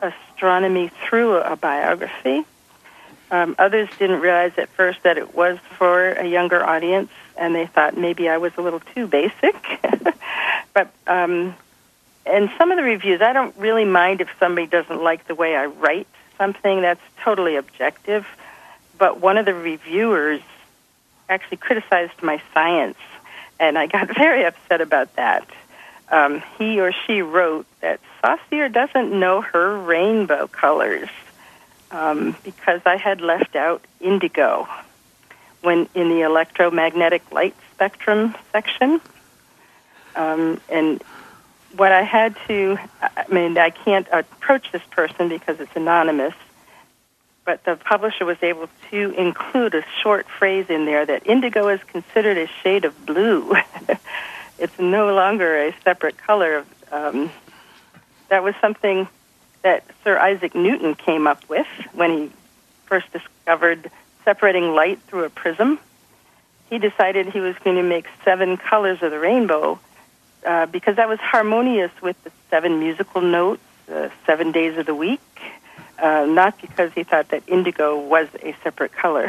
astronomy through a biography. Um, others didn't realize at first that it was for a younger audience, and they thought maybe I was a little too basic. But um, and some of the reviews, I don't really mind if somebody doesn't like the way I write something. That's totally objective. But one of the reviewers actually criticized my science, and I got very upset about that. Um, he or she wrote that Saussure doesn't know her rainbow colors um, because I had left out indigo when in the electromagnetic light spectrum section. Um, and what I had to, I mean, I can't approach this person because it's anonymous, but the publisher was able to include a short phrase in there that indigo is considered a shade of blue. It's no longer a separate color. Um, that was something that Sir Isaac Newton came up with when he first discovered separating light through a prism. He decided he was going to make seven colors of the rainbow uh, because that was harmonious with the seven musical notes, uh, seven days of the week, uh, not because he thought that indigo was a separate color.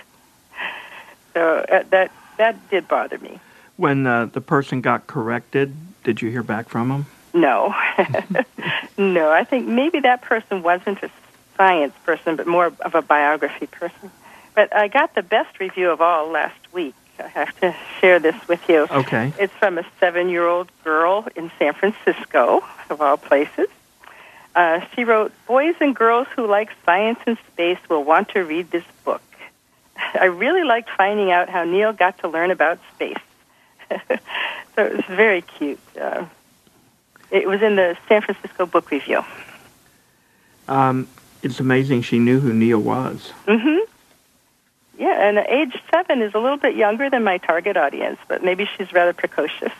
So uh, that that did bother me. When uh, the person got corrected, did you hear back from them? No. No, I think maybe that person wasn't a science person, but more of a biography person. But I got the best review of all last week. I have to share this with you. Okay. It's from a seven-year-old girl in San Francisco, of all places. Uh, she wrote, "Boys and girls who like science and space will want to read this book. I really liked finding out how Neil got to learn about space." So it was very cute. Uh, it was in the San Francisco Book Review. Um, it's amazing she knew who Neil was. Mm-hmm. Yeah, and age seven is a little bit younger than my target audience, but maybe she's rather precocious.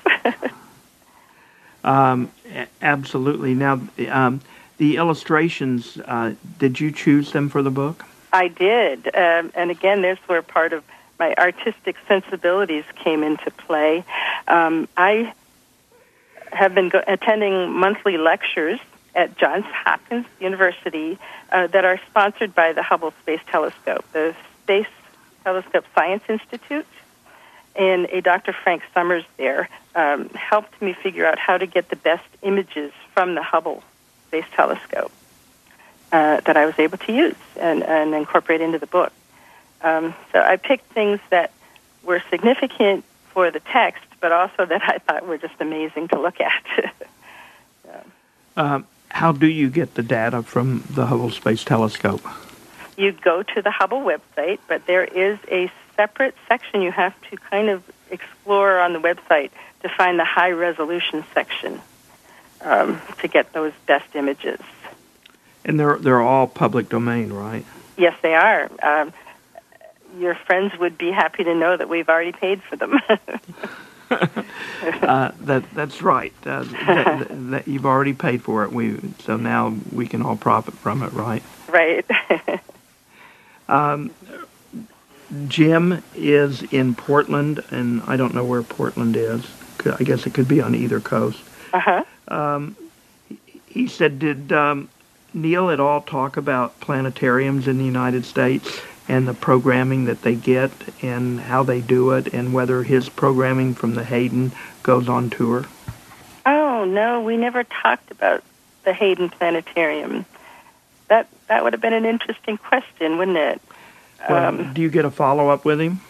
um, absolutely. Now, um, the illustrations, uh, did you choose them for the book? I did. Um, and again, there's where part of my artistic sensibilities came into play. Um, I have been go- attending monthly lectures at Johns Hopkins University uh, that are sponsored by the Hubble Space Telescope, the Space Telescope Science Institute, and a Doctor Frank Summers there um, helped me figure out how to get the best images from the Hubble Space Telescope uh, that I was able to use and, and incorporate into the book. Um, so I picked things that were significant for the text, but also that I thought were just amazing to look at. so. uh, how do you get the data from the Hubble Space Telescope? You go to the Hubble website, but there is a separate section you have to kind of explore on the website to find the high-resolution section um, to get those best images. And they're they're all public domain, right? Yes, they are. Um, your friends would be happy to know that we've already paid for them. uh, that that's right. Uh, that, that you've already paid for it. We so now we can all profit from it, right? Right. um, Jim is in Portland, and I don't know where Portland is. I guess it could be on either coast. Uh-huh. Um, he said, did um, Neil at all talk about planetariums in the United States and the programming that they get and how they do it, and whether his programming from the Hayden goes on tour? Oh, no, we never talked about the Hayden Planetarium. That that would have been an interesting question, wouldn't it? Well, um, do you get a follow-up with him?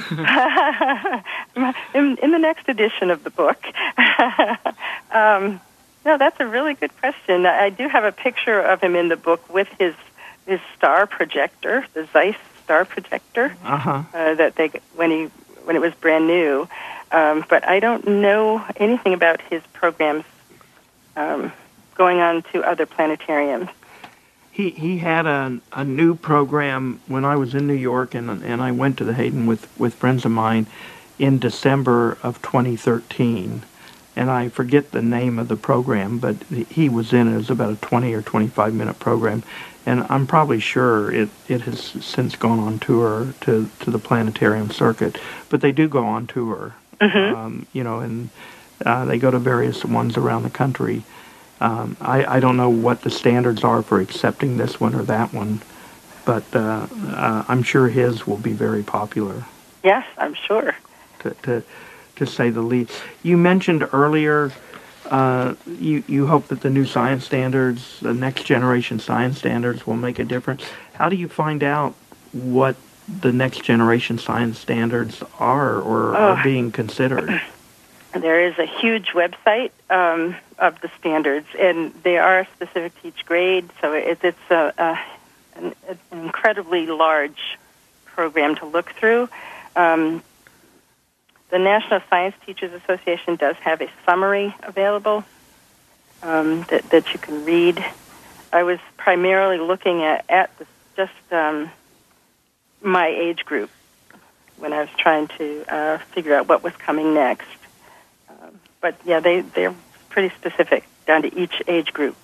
in, in the next edition of the book. um, no, that's a really good question. I do have a picture of him in the book with his his star projector, the Zeiss star projector, uh-huh. uh, that they when he when it was brand new. Um, but I don't know anything about his programs um, going on to other planetariums. He he had a a new program when I was in New York, and and I went to the Hayden with, with friends of mine in December of twenty thirteen, and I forget the name of the program, but he was in it. It was about a twenty or twenty-five minute program, and I'm probably sure it, it has since gone on tour to, to the planetarium circuit, but they do go on tour, mm-hmm. um, you know, and uh, they go to various ones around the country. Um, I, I don't know what the standards are for accepting this one or that one, but uh, uh, I'm sure his will be very popular. Yes, I'm sure. To to, to say the least. You mentioned earlier uh, you, you hope that the new science standards, the next generation science standards, will make a difference. How do you find out what the next generation science standards are or oh. are being considered? There is a huge website um, of the standards, and they are specific to each grade, so it, it's a, a, an, an incredibly large program to look through. Um, the National Science Teachers Association does have a summary available um, that, that you can read. I was primarily looking at, at the, just um, my age group when I was trying to uh, figure out what was coming next. But, yeah, they, they're pretty specific down to each age group.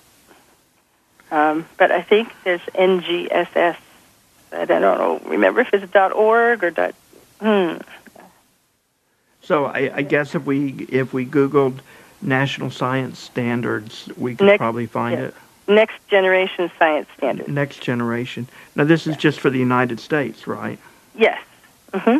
Um, but I think there's N G S S. I don't know, remember if it's .org or dot, hmm. So I, I guess if we if we Googled National Science Standards, we could Next, probably find yeah. it. Next Generation Science Standards. Next Generation. Now, this is just for the United States, right? Yes. Mm-hmm.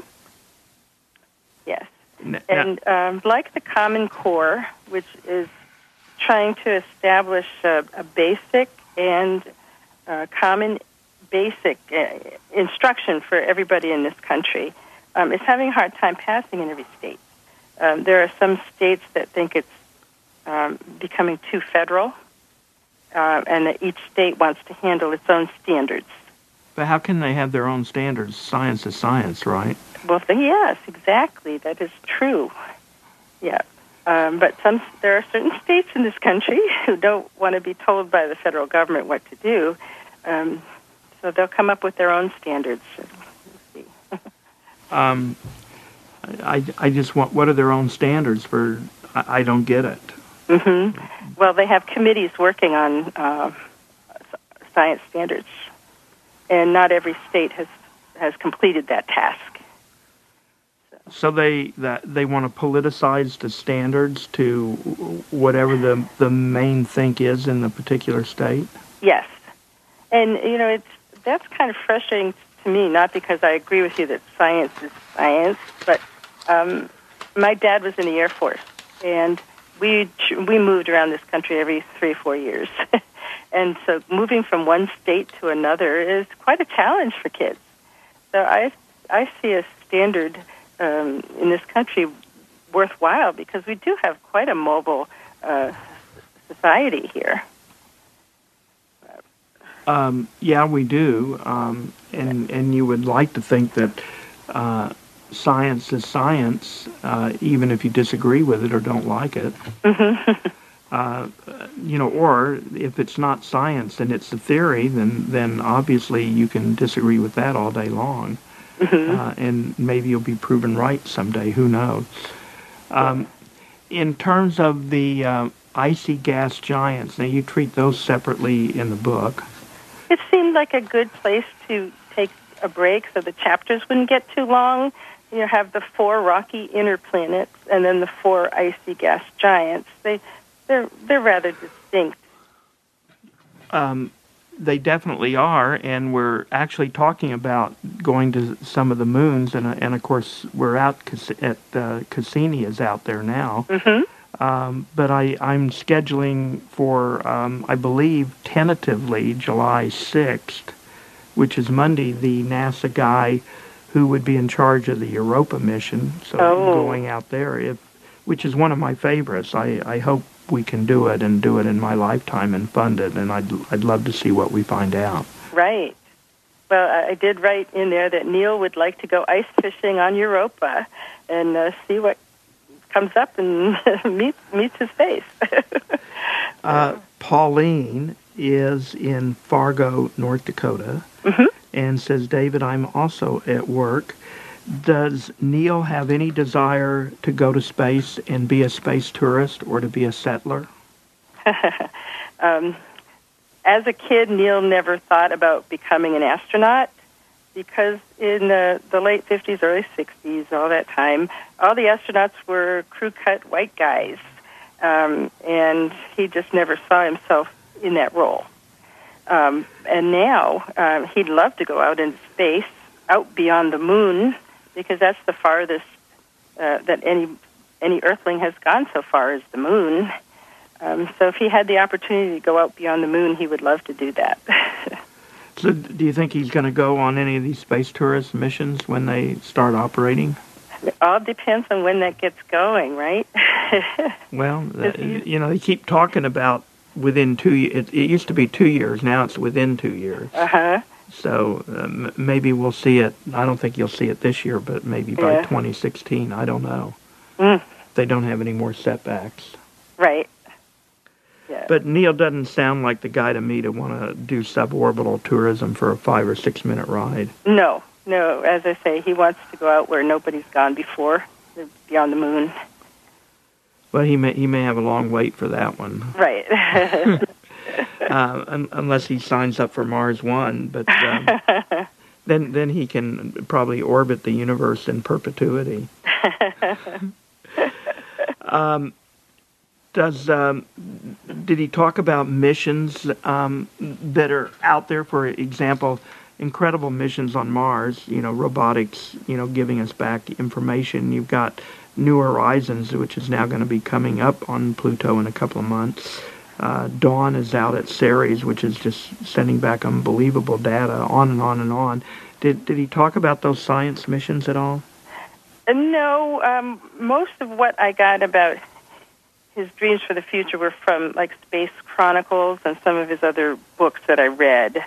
Yes. N- And um, like the Common Core, which is trying to establish a, a basic and uh, common basic uh, instruction for everybody in this country, um, is having a hard time passing in every state. Um, there are some states that think it's um, becoming too federal, uh, and that each state wants to handle its own standards. But how can they have their own standards? Science is science, right? Well, th- yes, exactly. That is true. Yeah. Um, but some there are certain states in this country who don't want to be told by the federal government what to do, um, so they'll come up with their own standards. We'll see. um, I, I just want, what are their own standards for, I, I don't get it. Mm-hmm. Well, they have committees working on uh, science standards, and not every state has, has completed that task. So they that they want to politicize the standards to whatever the the main think is in the particular state? Yes. And, you know, it's that's kind of frustrating to me, not because I agree with you that science is science, but um, my dad was in the Air Force, and we we moved around this country every three or four years. And so moving from one state to another is quite a challenge for kids. So I, I see a standard um, in this country worthwhile because we do have quite a mobile uh, society here. Um, yeah, we do, um, and and you would like to think that uh, science is science, uh, even if you disagree with it or don't like it. Mm-hmm. uh, you know, or if it's not science and it's a theory, then then obviously you can disagree with that all day long, mm-hmm. uh, and maybe you'll be proven right someday. Who knows? Um, in terms of the uh, icy gas giants, now you treat those separately in the book. It seemed like a good place to take a break so the chapters wouldn't get too long. You have the four rocky inner planets and then the four icy gas giants. They, they're they're rather distinct. Um, they definitely are, and we're actually talking about going to some of the moons, and and of course we're out at uh, Cassini is out there now. Mm-hmm. Um, but I, I'm scheduling for, um, I believe, tentatively July sixth, which is Monday, the NASA guy who would be in charge of the Europa mission, so oh. going out there, if, which is one of my favorites. I, I hope we can do it and do it in my lifetime and fund it, and I'd, I'd love to see what we find out. Right. Well, I did write in there that Neil would like to go ice fishing on Europa and uh, see what comes up and meets meets his face. uh, Pauline is in Fargo, North Dakota, mm-hmm. and says, David, I'm also at work. Does Neil have any desire to go to space and be a space tourist or to be a settler? um, as a kid, Neil never thought about becoming an astronaut, because in the, the late fifties, early sixties, all that time, all the astronauts were crew-cut white guys. um, and he just never saw himself in that role. Um, and now um, he'd love to go out into space, out beyond the moon, because that's the farthest uh, that any any Earthling has gone so far is the moon. Um, so if he had the opportunity to go out beyond the moon, he would love to do that. So do you think he's going to go on any of these space tourist missions when they start operating? It all depends on when that gets going, right? Well, uh, you know, they keep talking about within two years. It, it used to be two years. Now it's within two years. Uh-huh. So um, maybe we'll see it. I don't think you'll see it this year, but maybe by Yeah. twenty sixteen. I don't know. Mm. They don't have any more setbacks. Right. Yeah. But Neil doesn't sound like the guy to me to want to do suborbital tourism for a five or six minute ride. No, no. As I say, he wants to go out where nobody's gone before, beyond the moon. Well, he may he may have a long wait for that one. Right. uh, un- unless he signs up for Mars One, but um, then then he can probably orbit the universe in perpetuity. um, does um, did he talk about missions um, that are out there? For example, incredible missions on Mars. You know, robotics. You know, giving us back information. You've got New Horizons, which is now going to be coming up on Pluto in a couple of months. Uh, Dawn is out at Ceres, which is just sending back unbelievable data, on and on and on. Did did he talk about those science missions at all? Uh, no, um, most of what I got about his dreams for the future were from, like, Space Chronicles and some of his other books that I read.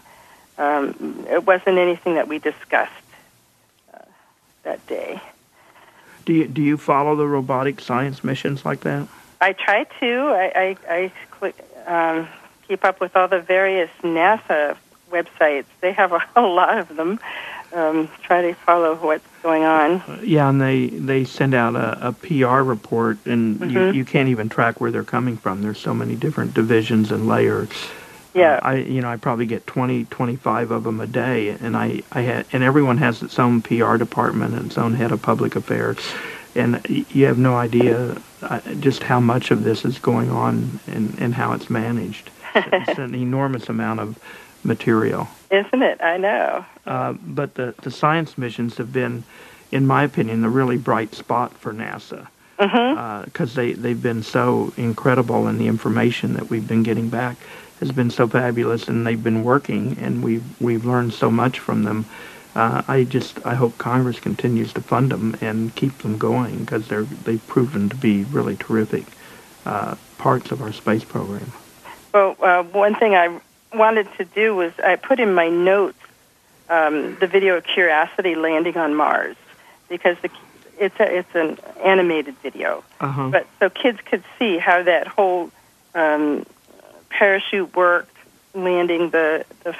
Um, it wasn't anything that we discussed uh, that day. Do you do you follow the robotic science missions like that? I try to. I, I, I click, um, keep up with all the various NASA websites. They have a, a lot of them. Um, try to follow what's going on. Uh, yeah, and they, they send out a, a P R report, and Mm-hmm. you, you can't even track where they're coming from. There's so many different divisions and layers. Yeah. Uh, I you know I probably get twenty, twenty-five of them a day, and I I ha- and everyone has its own P R department and its own head of public affairs, and you have no idea uh, just how much of this is going on and, and how it's managed. It's an enormous amount of material. Isn't it? I know. Uh, but the, the science missions have been, in my opinion, a really bright spot for NASA. Because Mm-hmm. uh, they, they've been so incredible, and the information that we've been getting back has been so fabulous, and they've been working, and we've, we've learned so much from them. Uh, I just I hope Congress continues to fund them and keep them going, because they're they've proven to be really terrific uh, parts of our space program. Well, uh, one thing I wanted to do was I put in my notes um, the video of Curiosity landing on Mars, because the, it's a, it's an animated video, Uh-huh. but so kids could see how that whole um, parachute worked, landing the the.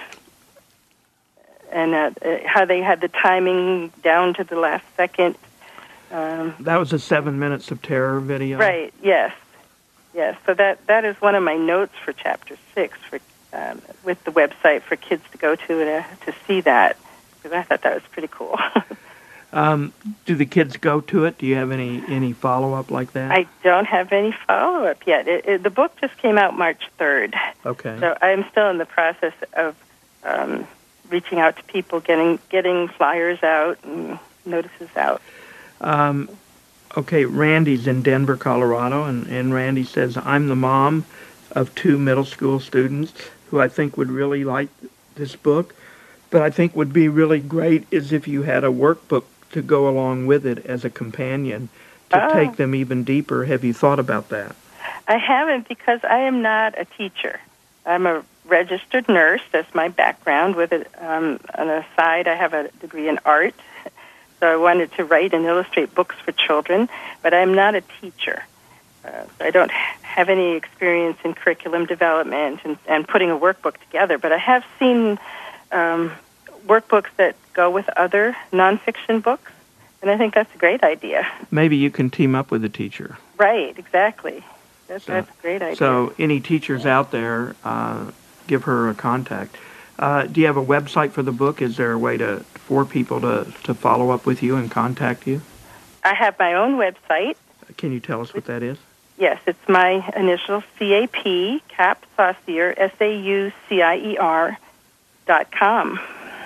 And uh, how they had the timing down to the last second. Um, That was a Seven Minutes of Terror video. right, yes. Yes, so that, that is one of my notes for Chapter six for um, with the website for kids to go to to, to see that, because I thought that was pretty cool. Um, do the kids go to it? Do you have any, any follow-up like that? I don't have any follow-up yet. It, it, the book just came out March third, Okay. so I'm still in the process of um, reaching out to people, getting getting flyers out and notices out. Um, okay, Randy's in Denver, Colorado, and, and Randy says, I'm the mom of two middle school students who I think would really like this book, but I think would be really great is if you had a workbook to go along with it as a companion to Oh. take them even deeper. Have you thought about that? I haven't, because I am not a teacher. I'm a registered nurse. That's my background. With it, um, on the side, I have a degree in art. So I wanted to write and illustrate books for children, but I'm not a teacher. Uh, so I don't have any experience in curriculum development and, and putting a workbook together, but I have seen um, workbooks that go with other nonfiction books, and I think that's a great idea. Maybe you can team up with a teacher. Right, exactly. That's, So- that's a great idea. So any teachers out there, uh, give her a contact. Uh, do you have a website for the book? Is there a way to for people to, to follow up with you and contact you? I have my own website. Can you tell us what that is? Yes, it's my initials, C A P, Cap Saucier, S A U C I E R, dot com.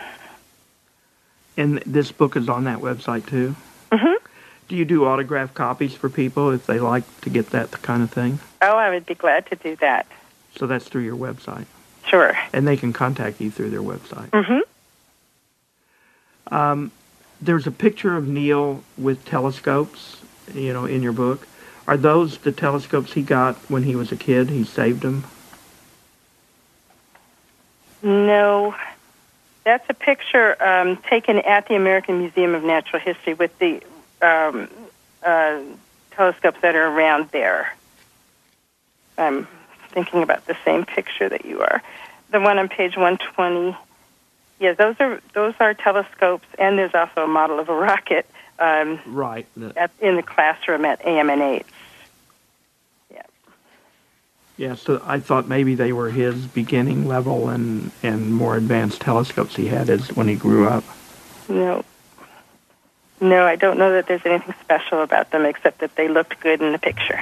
And this book is on that website, too? Mm-hmm. Do you do autographed copies for people if they like to get that kind of thing? Oh, I would be glad to do that. So that's through your website? Sure. And they can contact you through their website? Mm-hmm. Um, there's a picture of Neil with telescopes, you know, in your book. Are those the telescopes he got when he was a kid? He saved them? No. That's a picture um, taken at the American Museum of Natural History with the um, uh, telescopes that are around there. I'm thinking about the same picture that you are. The one on page one twenty. Yeah, those are those are telescopes, and there's also a model of a rocket um, right. The, at, in the classroom at A M N H. Yeah. Yeah, so I thought maybe they were his beginning level and, and more advanced telescopes he had as when he grew up. No. No, I don't know that there's anything special about them except that they looked good in the picture.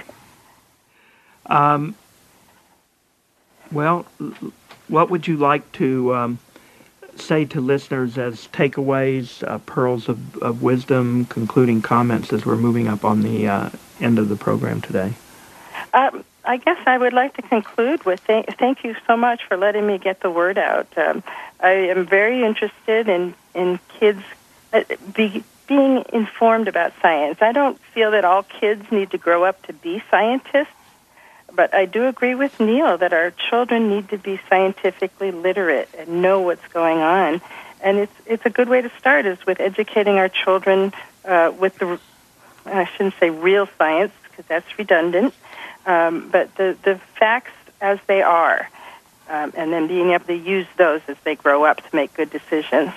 um, well, what would you like to um, say to listeners as takeaways, uh, pearls of, of wisdom, concluding comments as we're moving up on the uh, end of the program today? Um, I guess I would like to conclude with th- thank you so much for letting me get the word out. Um, I am very interested in, in kids uh, be, being informed about science. I don't feel that all kids need to grow up to be scientists, but I do agree with Neil that our children need to be scientifically literate and know what's going on. And it's it's a good way to start is with educating our children uh, with the, I shouldn't say real science because that's redundant, um, but the, the facts as they are, um, and then being able to use those as they grow up to make good decisions.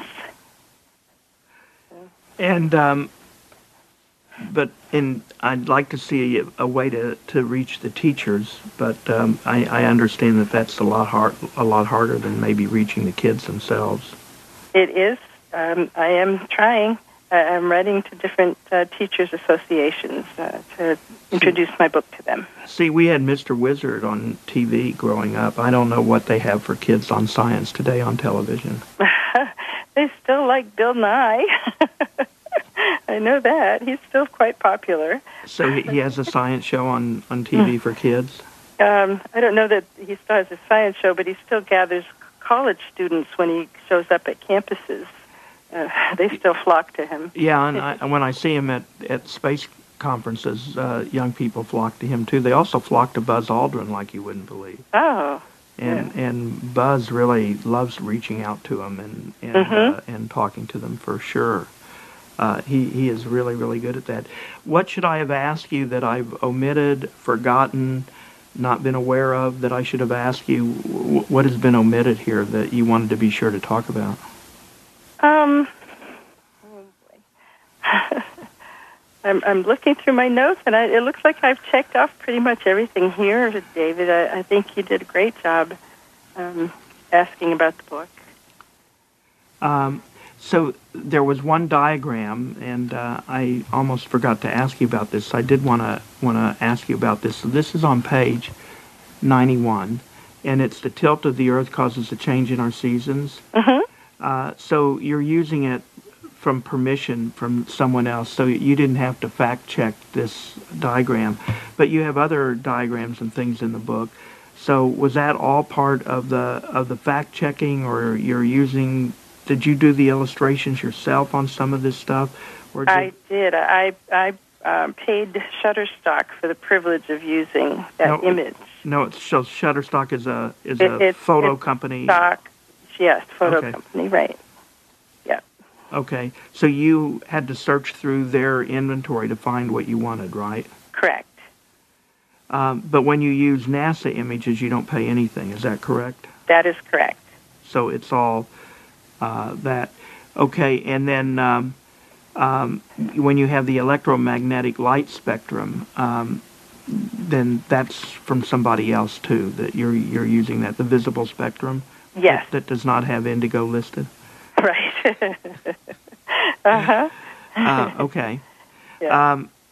And, um, but in, I'd like to see a, a way to, to reach the teachers, but um, I, I understand that that's a lot hard, a lot harder than maybe reaching the kids themselves. It is. Um, I am trying. Uh, I'm writing to different uh, teachers' associations uh, to introduce my book to them. See, we had Mister Wizard on T V growing up. I don't know what they have for kids on science today on television. They still like Bill Nye. I know that. He's still quite popular. So he, he has a science show on, on T V for kids? Um, I don't know that he still has a science show, but he still gathers college students when he shows up at campuses. Uh, they still flock to him. Yeah, and I, when I see him at, at space conferences, uh, young people flock to him, too. They also flock to Buzz Aldrin like you wouldn't believe. Oh. And yeah. and Buzz really loves reaching out to them and and, mm-hmm. uh, and talking to them for sure. Uh, he, he is really, really good at that. What should I have asked you that I've omitted, forgotten, not been aware of, that I should have asked you? What has been omitted here that you wanted to be sure to talk about? Um, oh boy. I'm, I'm looking through my notes, and I, it looks like I've checked off pretty much everything here, David. I, I think you did a great job um, asking about the book. Um, so there was one diagram, and uh, I almost forgot to ask you about this. I did want to want to ask you about this. So this is on page ninety-one, and it's the tilt of the Earth causes a change in our seasons. Mm-hmm. Uh, so you're using it from permission from someone else, so you didn't have to fact check this diagram, but you have other diagrams and things in the book. So was that all part of the of the fact checking, or you're using? Did you do the illustrations yourself on some of this stuff? Or did I did. I I um, paid Shutterstock for the privilege of using that no, image. No, it's, so Shutterstock is a is it, a it's, photo it's company. Stock, yes, photo okay. company, right? Yeah. Okay, so you had to search through their inventory to find what you wanted, right? Correct. Um, but when you use NASA images, you don't pay anything. Is that correct? That is correct. So it's all uh, that. Okay, and then um, um, when you have the electromagnetic light spectrum, um, then that's from somebody else too. That you're you're using that the visible spectrum. Yes. That, that does not have indigo listed. Right. uh-huh. uh, okay. Yeah. Um,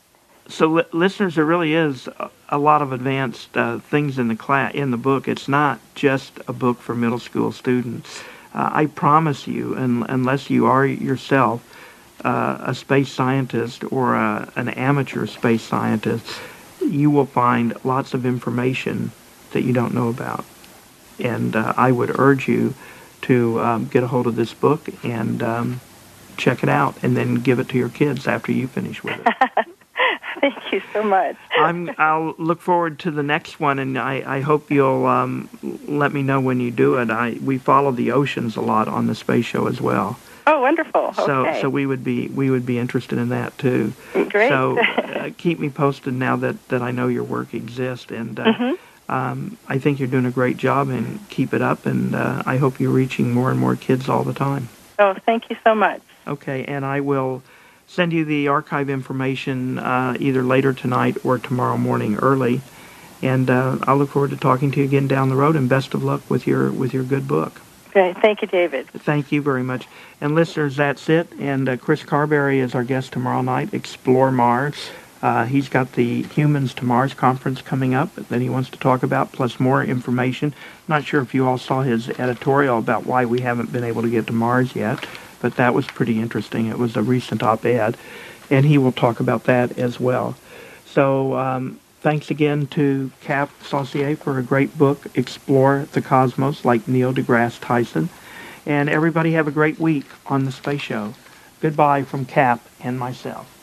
so, li- listeners, there really is a, a lot of advanced uh, things in the class in the book. It's not just a book for middle school students. Uh, I promise you, un- unless you are yourself uh, a space scientist or a, an amateur space scientist, you will find lots of information that you don't know about. And uh, I would urge you to um, get a hold of this book and um, check it out, and then give it to your kids after you finish with it. Thank you so much. I'm, I'll look forward to the next one, and I, I hope you'll um, let me know when you do it. I we follow the oceans a lot on the space show as well. Oh, wonderful. So okay. so we would be we would be interested in that too. Great. So uh, keep me posted now that, that I know your work exists, and uh, mm-hmm. um, I think you're doing a great job, and keep it up. And uh, I hope you're reaching more and more kids all the time. Oh, thank you so much. Okay, and I will send you the archive information uh, either later tonight or tomorrow morning early. And uh, I'll look forward to talking to you again down the road, and best of luck with your with your good book. Okay, thank you, David. Thank you very much. And listeners, that's it. And uh, Chris Carberry is our guest tomorrow night, Explore Mars. Uh, he's got the Humans to Mars conference coming up that he wants to talk about, plus more information. Not sure if you all saw his editorial about why we haven't been able to get to Mars yet, but that was pretty interesting. It was a recent op-ed, and he will talk about that as well. So um, thanks again to Cap Saucier for a great book, Explore the Cosmos, like Neil deGrasse Tyson. And everybody have a great week on the Space Show. Goodbye from Cap and myself.